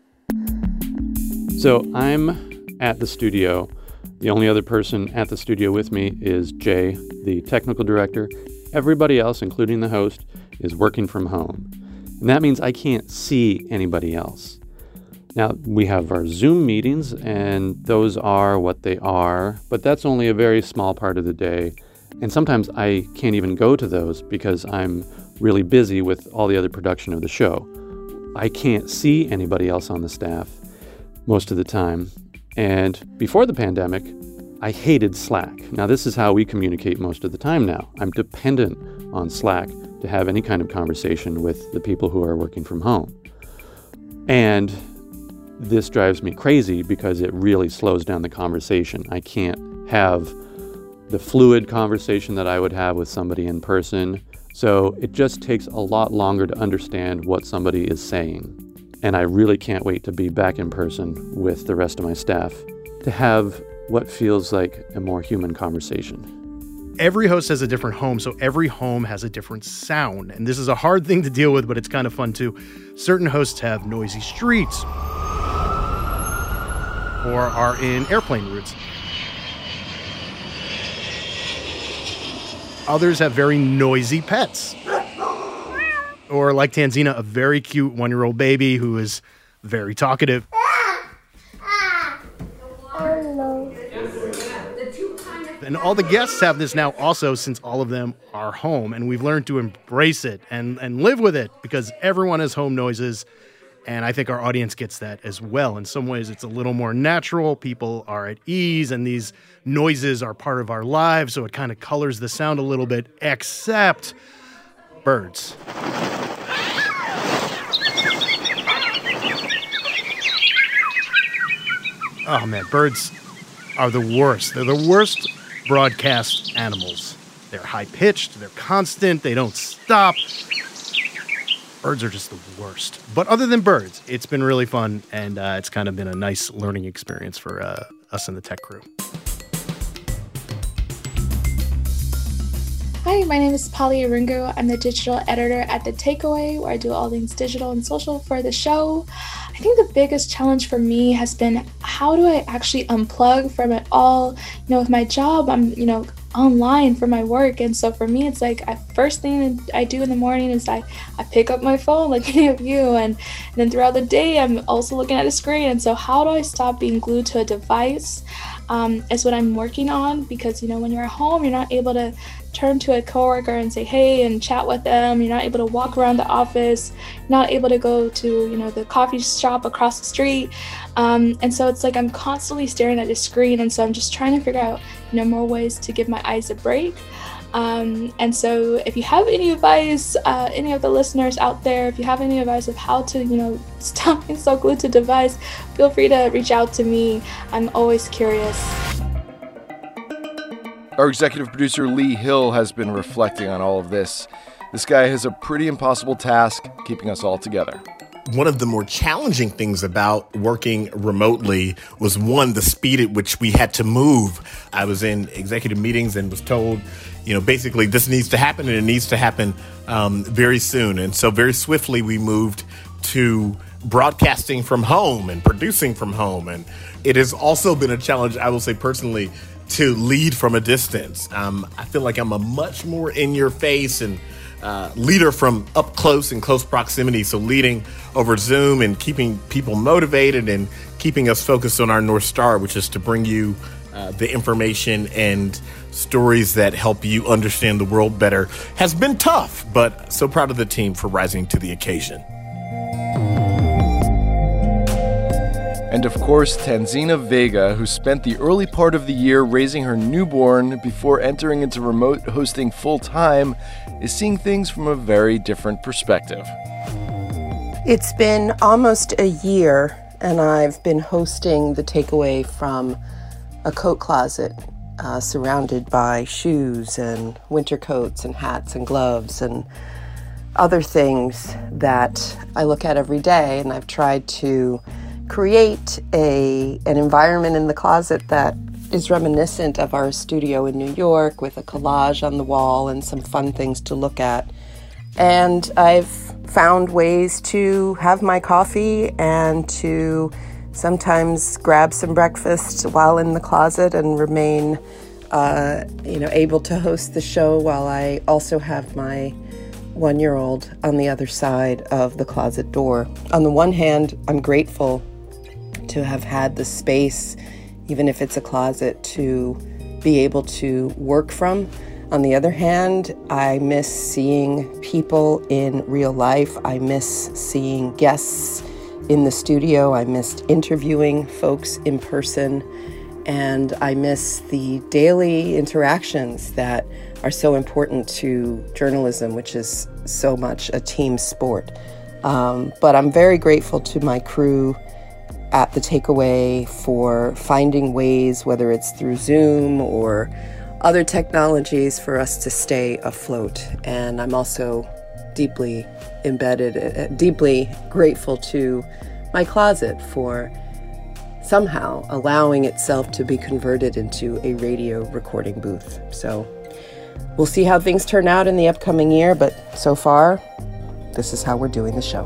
So I'm at the studio. The only other person at the studio with me is Jay, the technical director. Everybody else, including the host, is working from home. And that means I can't see anybody else. Now, we have our Zoom meetings, and those are what they are, but that's only a very small part of the day. And sometimes I can't even go to those because I'm really busy with all the other production of the show. I can't see anybody else on the staff most of the time. And before the pandemic, I hated Slack. Now, this is how we communicate most of the time now. I'm dependent on Slack to have any kind of conversation with the people who are working from home. And this drives me crazy because it really slows down the conversation. I can't have the fluid conversation that I would have with somebody in person. So it just takes a lot longer to understand what somebody is saying. And I really can't wait to be back in person with the rest of my staff to have what feels like a more human conversation. Every host has a different home, so every home has a different sound. And this is a hard thing to deal with, but it's kind of fun too. Certain hosts have noisy streets or are in airplane routes. Others have very noisy pets. Or like Tanzina, a very cute one-year-old baby who is very talkative. And all the guests have this now also, since all of them are home, and we've learned to embrace it and, and live with it because everyone has home noises, and I think our audience gets that as well. In some ways, it's a little more natural. People are at ease, and these noises are part of our lives, so it kind of colors the sound a little bit, except birds. Oh, man, birds are the worst. They're the worst broadcast animals. They're high-pitched, they're constant, they don't stop. Birds are just the worst. But other than birds, it's been really fun, and uh, it's kind of been a nice learning experience for uh, us in the tech crew. Hi, my name is Polly Aringo. I'm the digital editor at The Takeaway, where I do all things digital and social for the show. I think the biggest challenge for me has been, how do I actually unplug from it all? You know, with my job, I'm, you know, online for my work. And so for me, it's like, I, first thing I do in the morning is I, I pick up my phone like any of you. And, and then throughout the day, I'm also looking at a screen. And so how do I stop being glued to a device? um, is what I'm working on, because, you know, when you're at home, you're not able to turn to a coworker and say, hey, and chat with them. You're not able to walk around the office, you're not able to go to, you know, the coffee shop across the street. Um, and so it's like I'm constantly staring at the screen. And so I'm just trying to figure out, you know, more ways to give my eyes a break. Um, and so if you have any advice, uh, any of the listeners out there, if you have any advice of how to, you know, stop being so glued to device, feel free to reach out to me. I'm always curious. Our executive producer, Lee Hill, has been reflecting on all of this. This guy has a pretty impossible task keeping us all together. One of the more challenging things about working remotely was, one, the speed at which we had to move. I was in executive meetings and was told, you know, basically this needs to happen and it needs to happen um, very soon. And so very swiftly we moved to broadcasting from home and producing from home. And it has also been a challenge, I will say personally, to lead from a distance. Um, I feel like I'm a much more in your face and Uh, leader from up close and close proximity. So leading over Zoom and keeping people motivated and keeping us focused on our North Star, which is to bring you uh, the information and stories that help you understand the world better, has been tough, but so proud of the team for rising to the occasion. And of course, Tanzina Vega, who spent the early part of the year raising her newborn before entering into remote hosting full-time, is seeing things from a very different perspective. It's been almost a year, and I've been hosting the takeaway from a coat closet, uh, surrounded by shoes and winter coats and hats and gloves and other things that I look at every day, and I've tried to create a an environment in the closet that is reminiscent of our studio in New York, with a collage on the wall and some fun things to look at. And I've found ways to have my coffee and to sometimes grab some breakfast while in the closet and remain uh, you know, able to host the show while I also have my one-year-old on the other side of the closet door. On the one hand, I'm grateful to have had the space, even if it's a closet, to be able to work from. On the other hand, I miss seeing people in real life. I miss seeing guests in the studio. I missed interviewing folks in person. And I miss the daily interactions that are so important to journalism, which is so much a team sport. Um, but I'm very grateful to my crew at the Takeaway for finding ways, whether it's through Zoom or other technologies, for us to stay afloat. And I'm also deeply embedded, uh, deeply grateful to my closet for somehow allowing itself to be converted into a radio recording booth. So we'll see how things turn out in the upcoming year, but so far, this is how we're doing the show.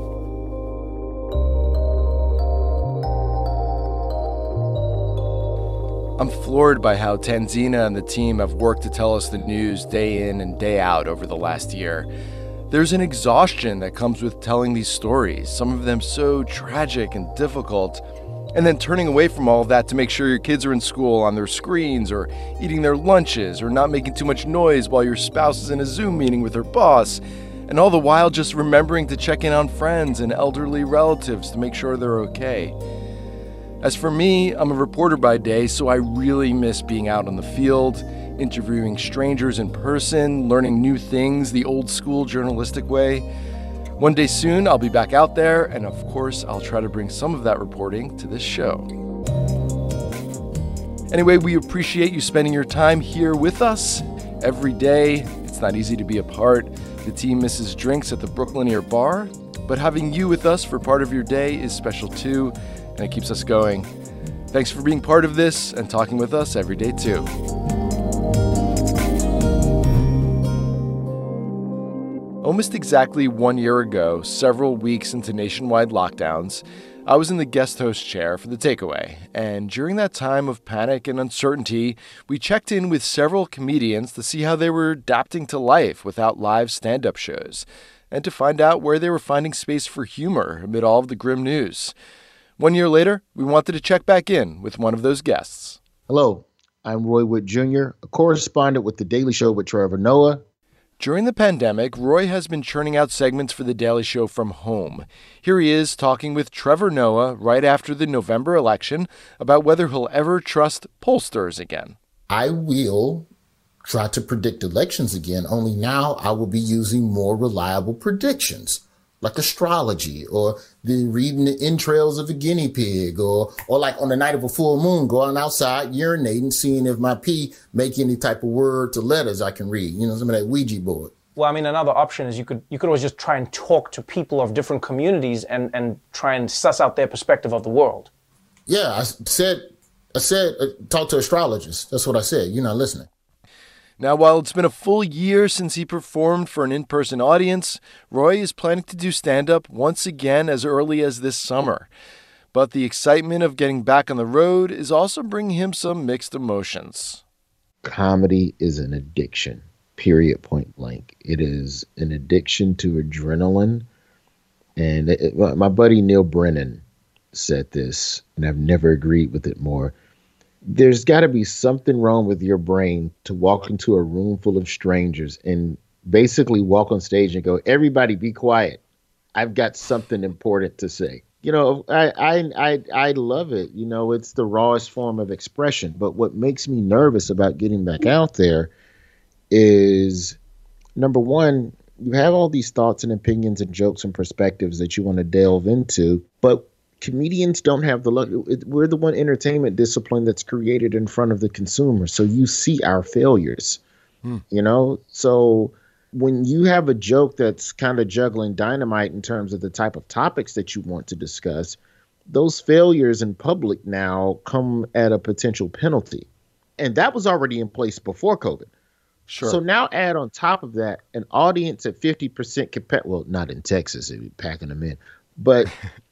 I'm floored by how Tanzina and the team have worked to tell us the news day in and day out over the last year. There's an exhaustion that comes with telling these stories, some of them so tragic and difficult, and then turning away from all of that to make sure your kids are in school on their screens or eating their lunches or not making too much noise while your spouse is in a Zoom meeting with her boss, and all the while just remembering to check in on friends and elderly relatives to make sure they're okay. As for me, I'm a reporter by day, so I really miss being out on the field, interviewing strangers in person, learning new things the old school journalistic way. One day soon, I'll be back out there, and of course, I'll try to bring some of that reporting to this show. Anyway, we appreciate you spending your time here with us every day. It's not easy to be a part. The team misses drinks at the Brooklyn Ear Bar, but having you with us for part of your day is special too, and it keeps us going. Thanks for being part of this and talking with us every day too. Almost exactly one year ago, several weeks into nationwide lockdowns, I was in the guest host chair for the Takeaway, and during that time of panic and uncertainty, we checked in with several comedians to see how they were adapting to life without live stand-up shows, and to find out where they were finding space for humor amid all of the grim news. One year later, we wanted to check back in with one of those guests. Hello, I'm Roy Wood Junior, a correspondent with The Daily Show with Trevor Noah. During the pandemic, Roy has been churning out segments for The Daily Show from home. Here he is talking with Trevor Noah right after the November election about whether he'll ever trust pollsters again. I will try to predict elections again, only now I will be using more reliable predictions, like astrology or the reading the entrails of a guinea pig, or or like on the night of a full moon, going outside, urinating, seeing if my pee make any type of words or letters I can read, you know, some of that Ouija board. Well, I mean, another option is you could you could always just try and talk to people of different communities and, and try and suss out their perspective of the world. Yeah, I said, I said, uh, talk to astrologists. That's what I said. You're not listening. Now, while it's been a full year since he performed for an in-person audience, Roy is planning to do stand-up once again as early as this summer. But the excitement of getting back on the road is also bringing him some mixed emotions. Comedy is an addiction, period, point blank. It is an addiction to adrenaline. And it, it, my buddy Neil Brennan said this, and I've never agreed with it more. There's got to be something wrong with your brain to walk into a room full of strangers and basically walk on stage and go, everybody be quiet. I've got something important to say. You know, I, I, I, I love it. You know, it's the rawest form of expression. But what makes me nervous about getting back out there is, number one, you have all these thoughts and opinions and jokes and perspectives that you want to delve into, but comedians don't have the luck. We're the one entertainment discipline that's created in front of the consumer. So you see our failures, hmm. you know? So when you have a joke that's kind of juggling dynamite in terms of the type of topics that you want to discuss, those failures in public now come at a potential penalty. And that was already in place before COVID. Sure. So now add on top of that an audience at fifty percent capacity. Well, not in Texas, they'd be packing them in. But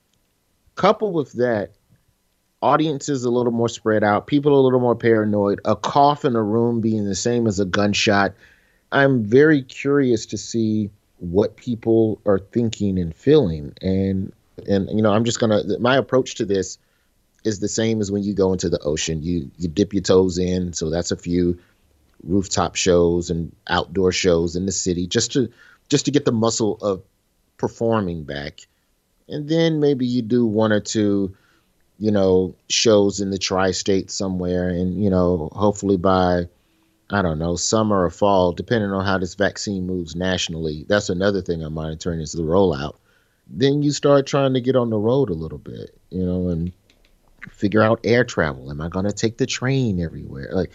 coupled with that, audiences a little more spread out, people a little more paranoid, a cough in a room being the same as a gunshot. I'm very curious to see what people are thinking and feeling. And, and you know, I'm just going to, my approach to this is the same as when you go into the ocean. You, you dip your toes in. So that's a few rooftop shows and outdoor shows in the city just to, just to get the muscle of performing back. And then maybe you do one or two, you know, shows in the tri-state somewhere. And, you know, hopefully by, I don't know, summer or fall, depending on how this vaccine moves nationally. That's another thing I'm monitoring is the rollout. Then you start trying to get on the road a little bit, you know, and figure out air travel. Am I going to take the train everywhere? Like,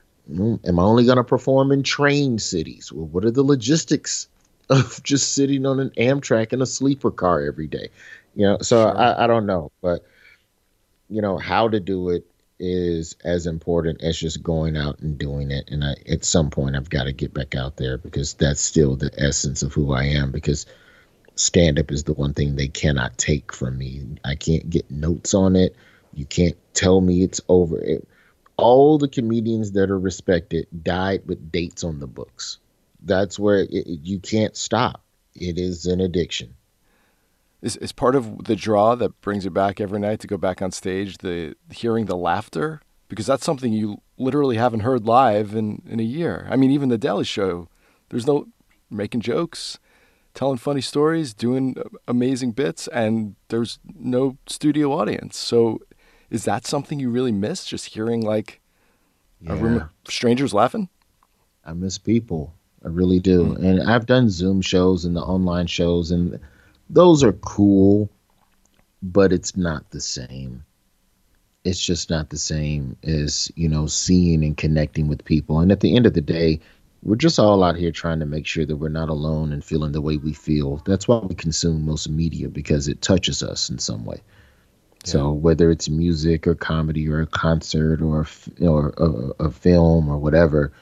am I only going to perform in train cities? Well, what are the logistics of just sitting on an Amtrak in a sleeper car every day? You know, so sure. I, I don't know, but you know, how to do it is as important as just going out and doing it. And I, at some point I've got to get back out there because that's still the essence of who I am, because stand up is the one thing they cannot take from me. I can't get notes on it. You can't tell me it's over. It, all the comedians that are respected died with dates on the books. That's where it, it, you can't stop. It is an addiction. Is is part of the draw that brings you back every night to go back on stage, the hearing the laughter? Because that's something you literally haven't heard live in, in a year. I mean, even The Daily Show, there's no making jokes, telling funny stories, doing amazing bits, and there's no studio audience. So is that something you really miss, just hearing like yeah. a room of strangers laughing? I miss people. I really do. Mm-hmm. And I've done Zoom shows and the online shows, and those are cool, but it's not the same. It's just not the same as, you know, seeing and connecting with people. And at the end of the day, we're just all out here trying to make sure that we're not alone and feeling the way we feel. That's why we consume most media, because it touches us in some way. Yeah. So whether it's music or comedy or a concert or, or a, a film or whatever,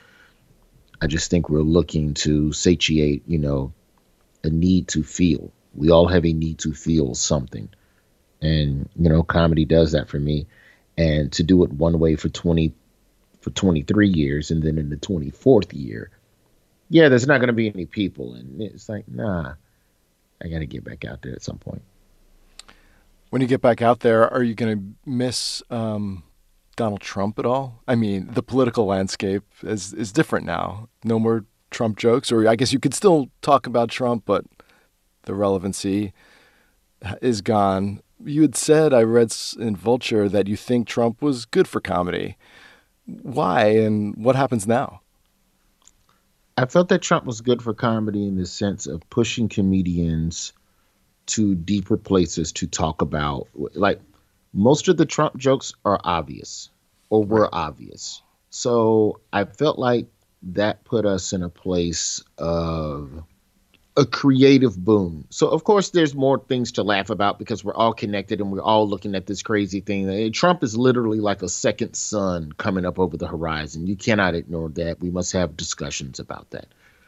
I just think we're looking to satiate, you know, a need to feel. We all have a need to feel something. And, you know, comedy does that for me. And to do it one way for twenty, for twenty-three years, and then in the twenty-fourth year, yeah, there's not going to be any people. And it's like, nah, I got to get back out there at some point. When you get back out there, are you going to miss um, Donald Trump at all? I mean, the political landscape is is different now. No more Trump jokes, or I guess you could still talk about Trump, but the relevancy is gone. You had said, I read in Vulture, that you think Trump was good for comedy. Why, and what happens now? I felt that Trump was good for comedy in the sense of pushing comedians to deeper places to talk about. Like, most of the Trump jokes are obvious or were obvious. So I felt like that put us in a place of a creative boom. So, of course, there's more things to laugh about because we're all connected and we're all looking at this crazy thing. Trump is literally like a second sun coming up over the horizon. You cannot ignore that. We must have discussions about that.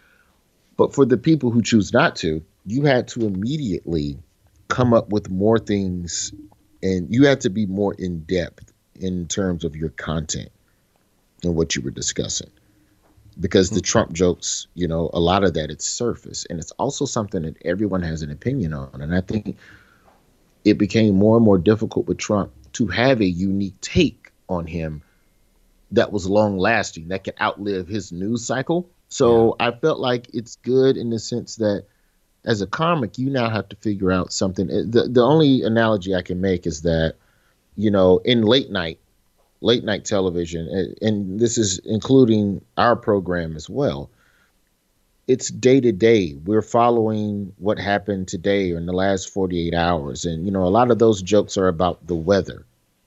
But for the people who choose not to, you had to immediately come up with more things, and you had to be more in depth in terms of your content and what you were discussing. Because the Trump jokes, you know, a lot of that, it's surface. And it's also something that everyone has an opinion on. And I think it became more and more difficult with Trump to have a unique take on him that was long lasting, that could outlive his news cycle. So yeah. I felt like it's good in the sense that as a comic, you now have to figure out something. The, the only analogy I can make is that, you know, in late night, late night television, and this is including our program as well, it's day to day. We're following what happened today or in the last forty-eight hours. And, you know, a lot of those jokes are about the weather.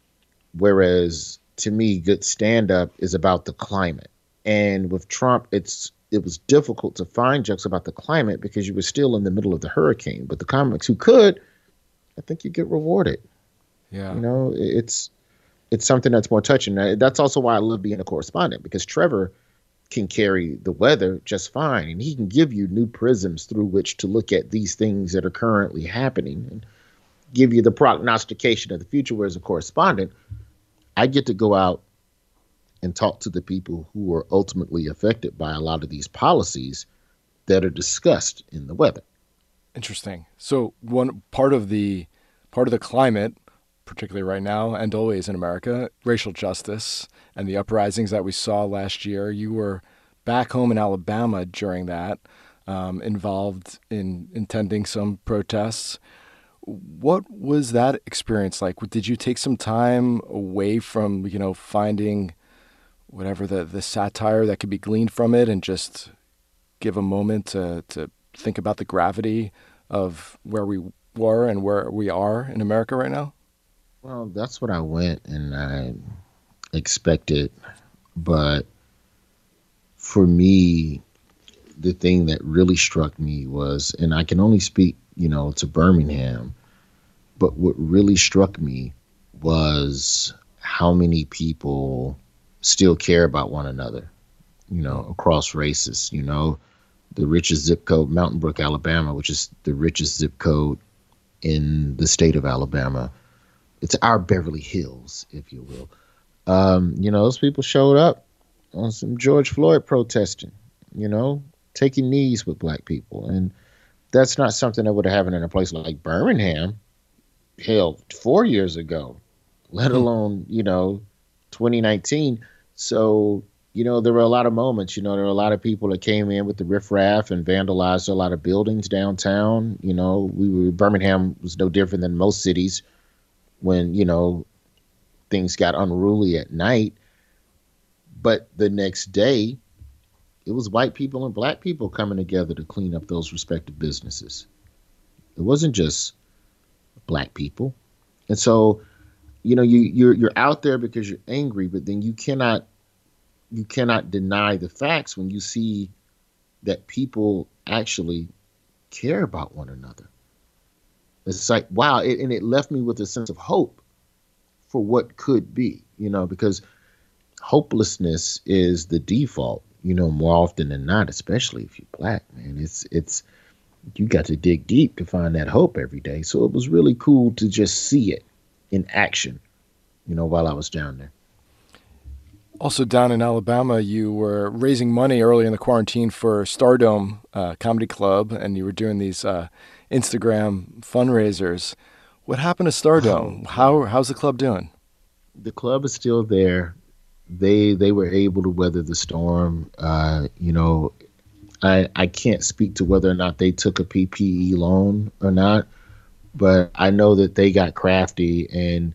Whereas to me, good stand up is about the climate. And with Trump, it's it was difficult to find jokes about the climate because you were still in the middle of the hurricane. But the comics who could, I think you get rewarded. Yeah. You know, it's It's something that's more touching. That's also why I love being a correspondent, because Trevor can carry the weather just fine. And he can give you new prisms through which to look at these things that are currently happening and give you the prognostication of the future. Whereas a correspondent, I get to go out and talk to the people who are ultimately affected by a lot of these policies that are discussed in the weather. Interesting. So one part of the part of the climate, particularly right now and always in America, racial justice and the uprisings that we saw last year. You were back home in Alabama during that, um, involved in attending some protests. What was that experience like? Did you take some time away from, you know, finding whatever the, the satire that could be gleaned from it and just give a moment to, to think about the gravity of where we were and where we are in America right now? Well, that's what I went and I expected. But for me, the thing that really struck me was, and I can only speak, you know, to Birmingham, but what really struck me was how many people still care about one another, you know, across races. You know, the richest zip code, Mountain Brook, Alabama, which is the richest zip code in the state of Alabama. It's our Beverly Hills, if you will. Um, you know, those people showed up on some George Floyd protesting, you know, taking knees with black people. And that's not something that would have happened in a place like Birmingham, hell, four years ago, let alone, you know, twenty nineteen. So, you know, there were a lot of moments, you know, there were a lot of people that came in with the riffraff and vandalized a lot of buildings downtown. You know, we were, Birmingham was no different than most cities when, you know, things got unruly at night. But the next day, it was white people and black people coming together to clean up those respective businesses. It wasn't just black people. And so, you know, you, you're you're out there because you're angry, but then you cannot you cannot deny the facts when you see that people actually care about one another. It's like, wow, it, and it left me with a sense of hope for what could be, you know, because hopelessness is the default, you know, more often than not, especially if you're black, man. It's it's you got to dig deep to find that hope every day. So it was really cool to just see it in action, you know, while I was down there. Also down in Alabama, you were raising money early in the quarantine for Stardome uh, Comedy Club, and you were doing these uh, Instagram fundraisers. What happened to Stardome? Oh, How how's the club doing? the club is still there. They they were able to weather the storm. Uh, you know, I I can't speak to whether or not they took a P P E loan or not, but I know that they got crafty. And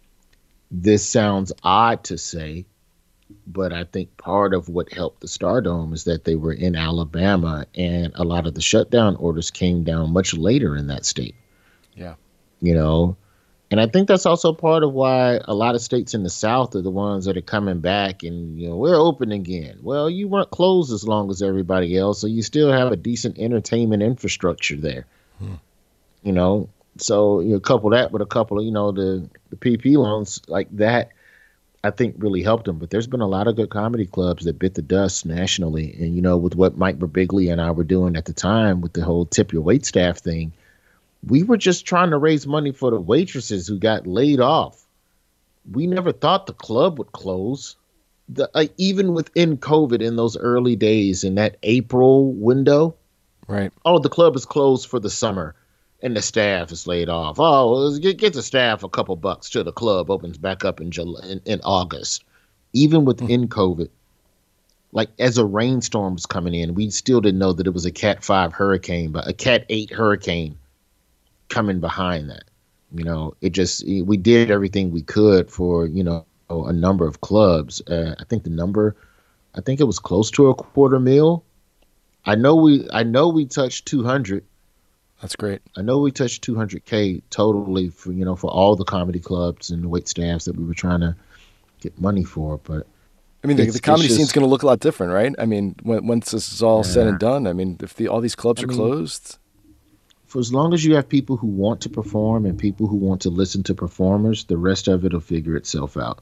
this sounds odd to say, but I think part of what helped the Stardome is that they were in Alabama, and a lot of the shutdown orders came down much later in that state. Yeah. You know, and I think that's also part of why a lot of states in the South are the ones that are coming back and, you know, we're open again. Well, you weren't closed as long as everybody else, so you still have a decent entertainment infrastructure there. Hmm. You know, so you know, couple that with a couple of, you know, the, the P P loans like that, I think really helped them. But there's been a lot of good comedy clubs that bit the dust nationally. And, you know, with what Mike Birbiglia and I were doing at the time with the whole tip your wait staff thing, we were just trying to raise money for the waitresses who got laid off. We never thought the club would close. The, uh, even within COVID in those early days, in that April window, right? Oh, the club is closed for the summer and the staff is laid off. Oh, well, get, get the staff a couple bucks till the club opens back up in July, in, in August. Even within mm-hmm. COVID, like as a rainstorm was coming in, we still didn't know that it was a Cat five hurricane, but a Cat eight hurricane coming behind that. You know, it just, we did everything we could for, you know, a number of clubs. Uh, I think the number, I think it was close to a quarter mil. I know we, I know we touched two hundred. That's great. I know we touched two hundred K totally for, you know, for all the comedy clubs and the wait staffs that we were trying to get money for. But I mean, the, the comedy just, scene's going to look a lot different, right? I mean, when, once this is all yeah. said and done, I mean, if the, all these clubs I are mean, closed. For as long as you have people who want to perform and people who want to listen to performers, the rest of it will figure itself out.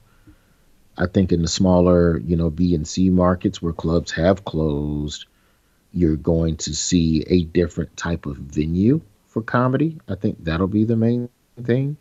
I think in the smaller, you know, B and C markets where clubs have closed, you're going to see a different type of venue for comedy. I think that'll be the main thing,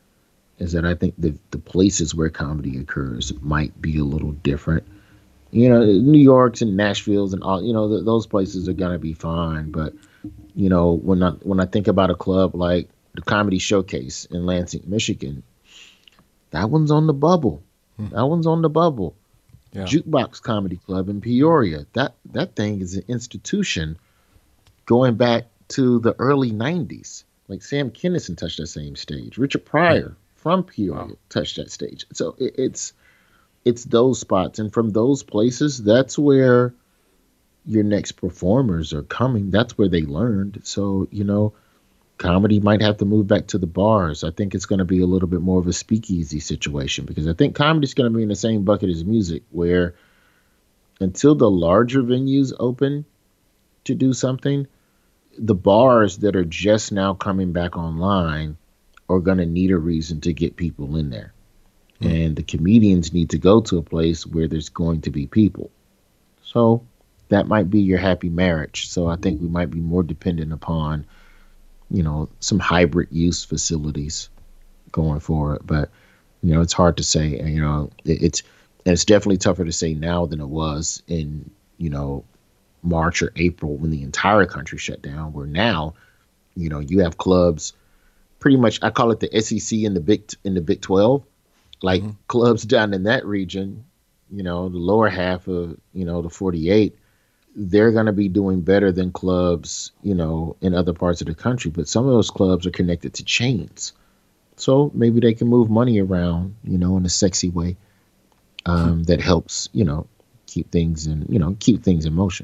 is that I think the, the places where comedy occurs might be a little different. You know, New York's and Nashville's and all, you know, th- those places are going to be fine. But, you know, when I, when I think about a club like the Comedy Showcase in Lansing, Michigan, that one's on the bubble. Hmm. That one's on the bubble. Yeah. Jukebox Comedy Club in Peoria. That that thing is an institution going back to the early nineties. Like Sam Kinison touched that same stage. Richard Pryor mm. from Peoria wow. touched that stage. So it, it's it's those spots, and from those places, that's where your next performers are coming. That's where they learned. So, you know, comedy might have to move back to the bars. I think it's going to be a little bit more of a speakeasy situation, because I think comedy's going to be in the same bucket as music, where until the larger venues open to do something, the bars that are just now coming back online are going to need a reason to get people in there. Mm-hmm. And the comedians need to go to a place where there's going to be people. So that might be your happy marriage. So I think we might be more dependent upon, you know, some hybrid use facilities going forward. But, you know, it's hard to say. And, you know, it, it's and it's definitely tougher to say now than it was in, you know, March or April when the entire country shut down, where now, you know, you have clubs pretty much, I call it the S E C in the Big in the Big twelve, like mm-hmm. clubs down in that region, you know, the lower half of, you know, the forty-eight, they're going to be doing better than clubs, you know, in other parts of the country. But some of those clubs are connected to chains. So maybe they can move money around, you know, in a sexy way um, that helps, you know, keep things in, you know, keep things in motion.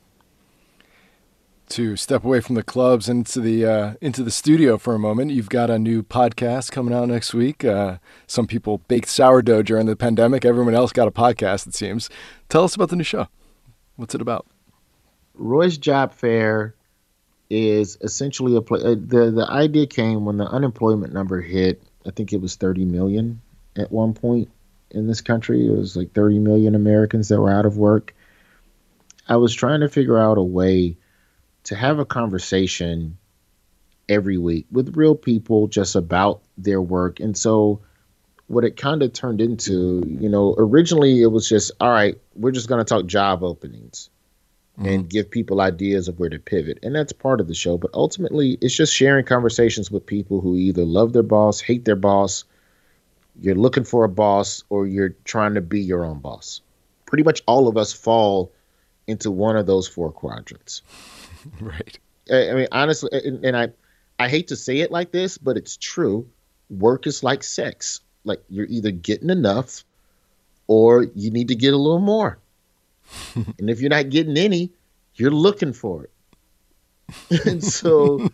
To step away from the clubs into the uh, into the studio for a moment, you've got a new podcast coming out next week. Uh, some people baked sourdough during the pandemic. Everyone else got a podcast, it seems. Tell us about the new show. What's it about? Roy's Job Fair is essentially a play. Uh, the the idea came when the unemployment number hit. I think it was thirty million at one point in this country. It was like thirty million Americans that were out of work. I was trying to figure out a way to have a conversation every week with real people just about their work. And so what it kind of turned into, you know, originally it was just, all right, we're just going to talk job openings mm-hmm. and give people ideas of where to pivot. And that's part of the show. But ultimately, it's just sharing conversations with people who either love their boss, hate their boss, you're looking for a boss, or you're trying to be your own boss. Pretty much all of us fall into one of those four quadrants. Right. I, I mean, honestly, and, and I, I hate to say it like this, but it's true. Work is like sex. Like, you're either getting enough or you need to get a little more. And if you're not getting any, you're looking for it. And so,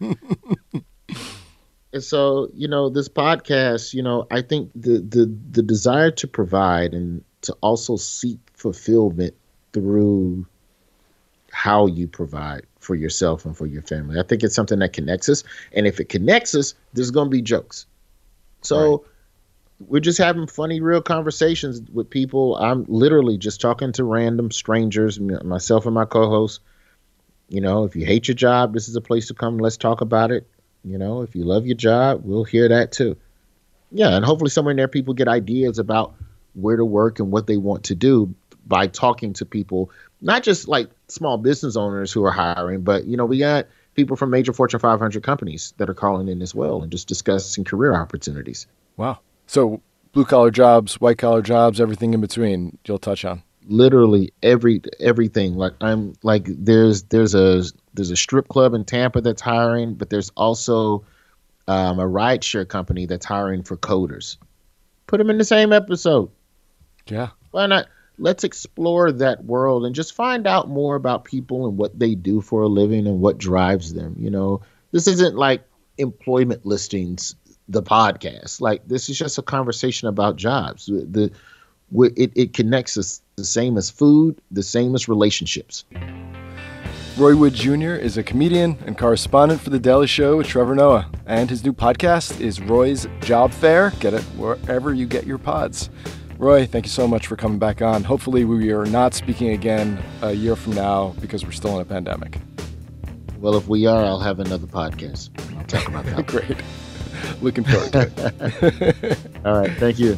and so, you know, this podcast, you know, I think the, the, the desire to provide and to also seek fulfillment through how you provide for yourself and for your family. I think it's something that connects us. And if it connects us, there's going to be jokes. So right. We're just having funny, real conversations with people. I'm literally just talking to random strangers, myself and my co-host. You know, if you hate your job, this is a place to come. Let's talk about it. You know, if you love your job, we'll hear that too. Yeah, and hopefully somewhere in there people get ideas about where to work and what they want to do by talking to people, not just like small business owners who are hiring, but, you know, we got people from major Fortune five hundred companies that are calling in as well and just discussing career opportunities. Wow. So blue collar jobs, white collar jobs, everything in between you'll touch on. Literally every everything. Like I'm like there's there's a there's a strip club in Tampa that's hiring, but there's also um, a rideshare company that's hiring for coders. Put them in the same episode. Yeah. Why not? Let's explore that world and just find out more about people and what they do for a living and what drives them. You know, this isn't like employment listings, the podcast. Like, this is just a conversation about jobs. The, it, it connects us the same as food, the same as relationships. Roy Wood Junior is a comedian and correspondent for The Daily Show with Trevor Noah. And his new podcast is Roy's Job Fair. Get it wherever you get your pods. Roy, thank you so much for coming back on. Hopefully we are not speaking again a year from now because we're still in a pandemic. Well, if we are, I'll have another podcast. I'll talk about that. Great. Looking forward to it. All right. Thank you.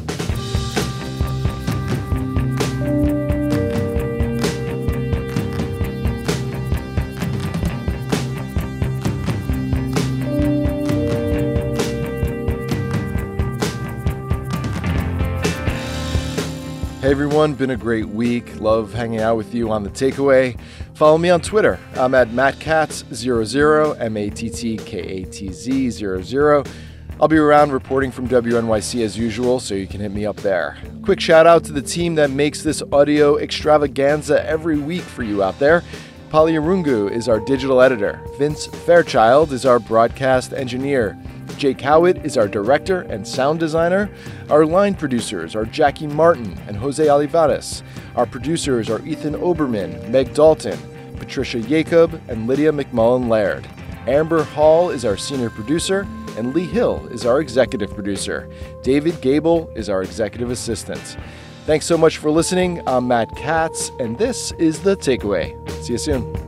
Hey everyone, been a great week. Love hanging out with you on The Takeaway. Follow me on Twitter. I'm at Matt Katz zero zero, M A T T K A T Z zero zero. I'll be around reporting from W N Y C as usual, so you can hit me up there. Quick shout out to the team that makes this audio extravaganza every week for you out there. Polly Arungu is our digital editor. Vince Fairchild is our broadcast engineer. Jake Howitt is our director and sound designer. Our line producers are Jackie Martin and Jose Olivares. Our producers are Ethan Oberman, Meg Dalton, Patricia Jacob, and Lydia McMullen Laird. Amber Hall is our senior producer, and Lee Hill is our executive producer. David Gable is our executive assistant. Thanks so much for listening. I'm Matt Katz, and this is The Takeaway. See you soon.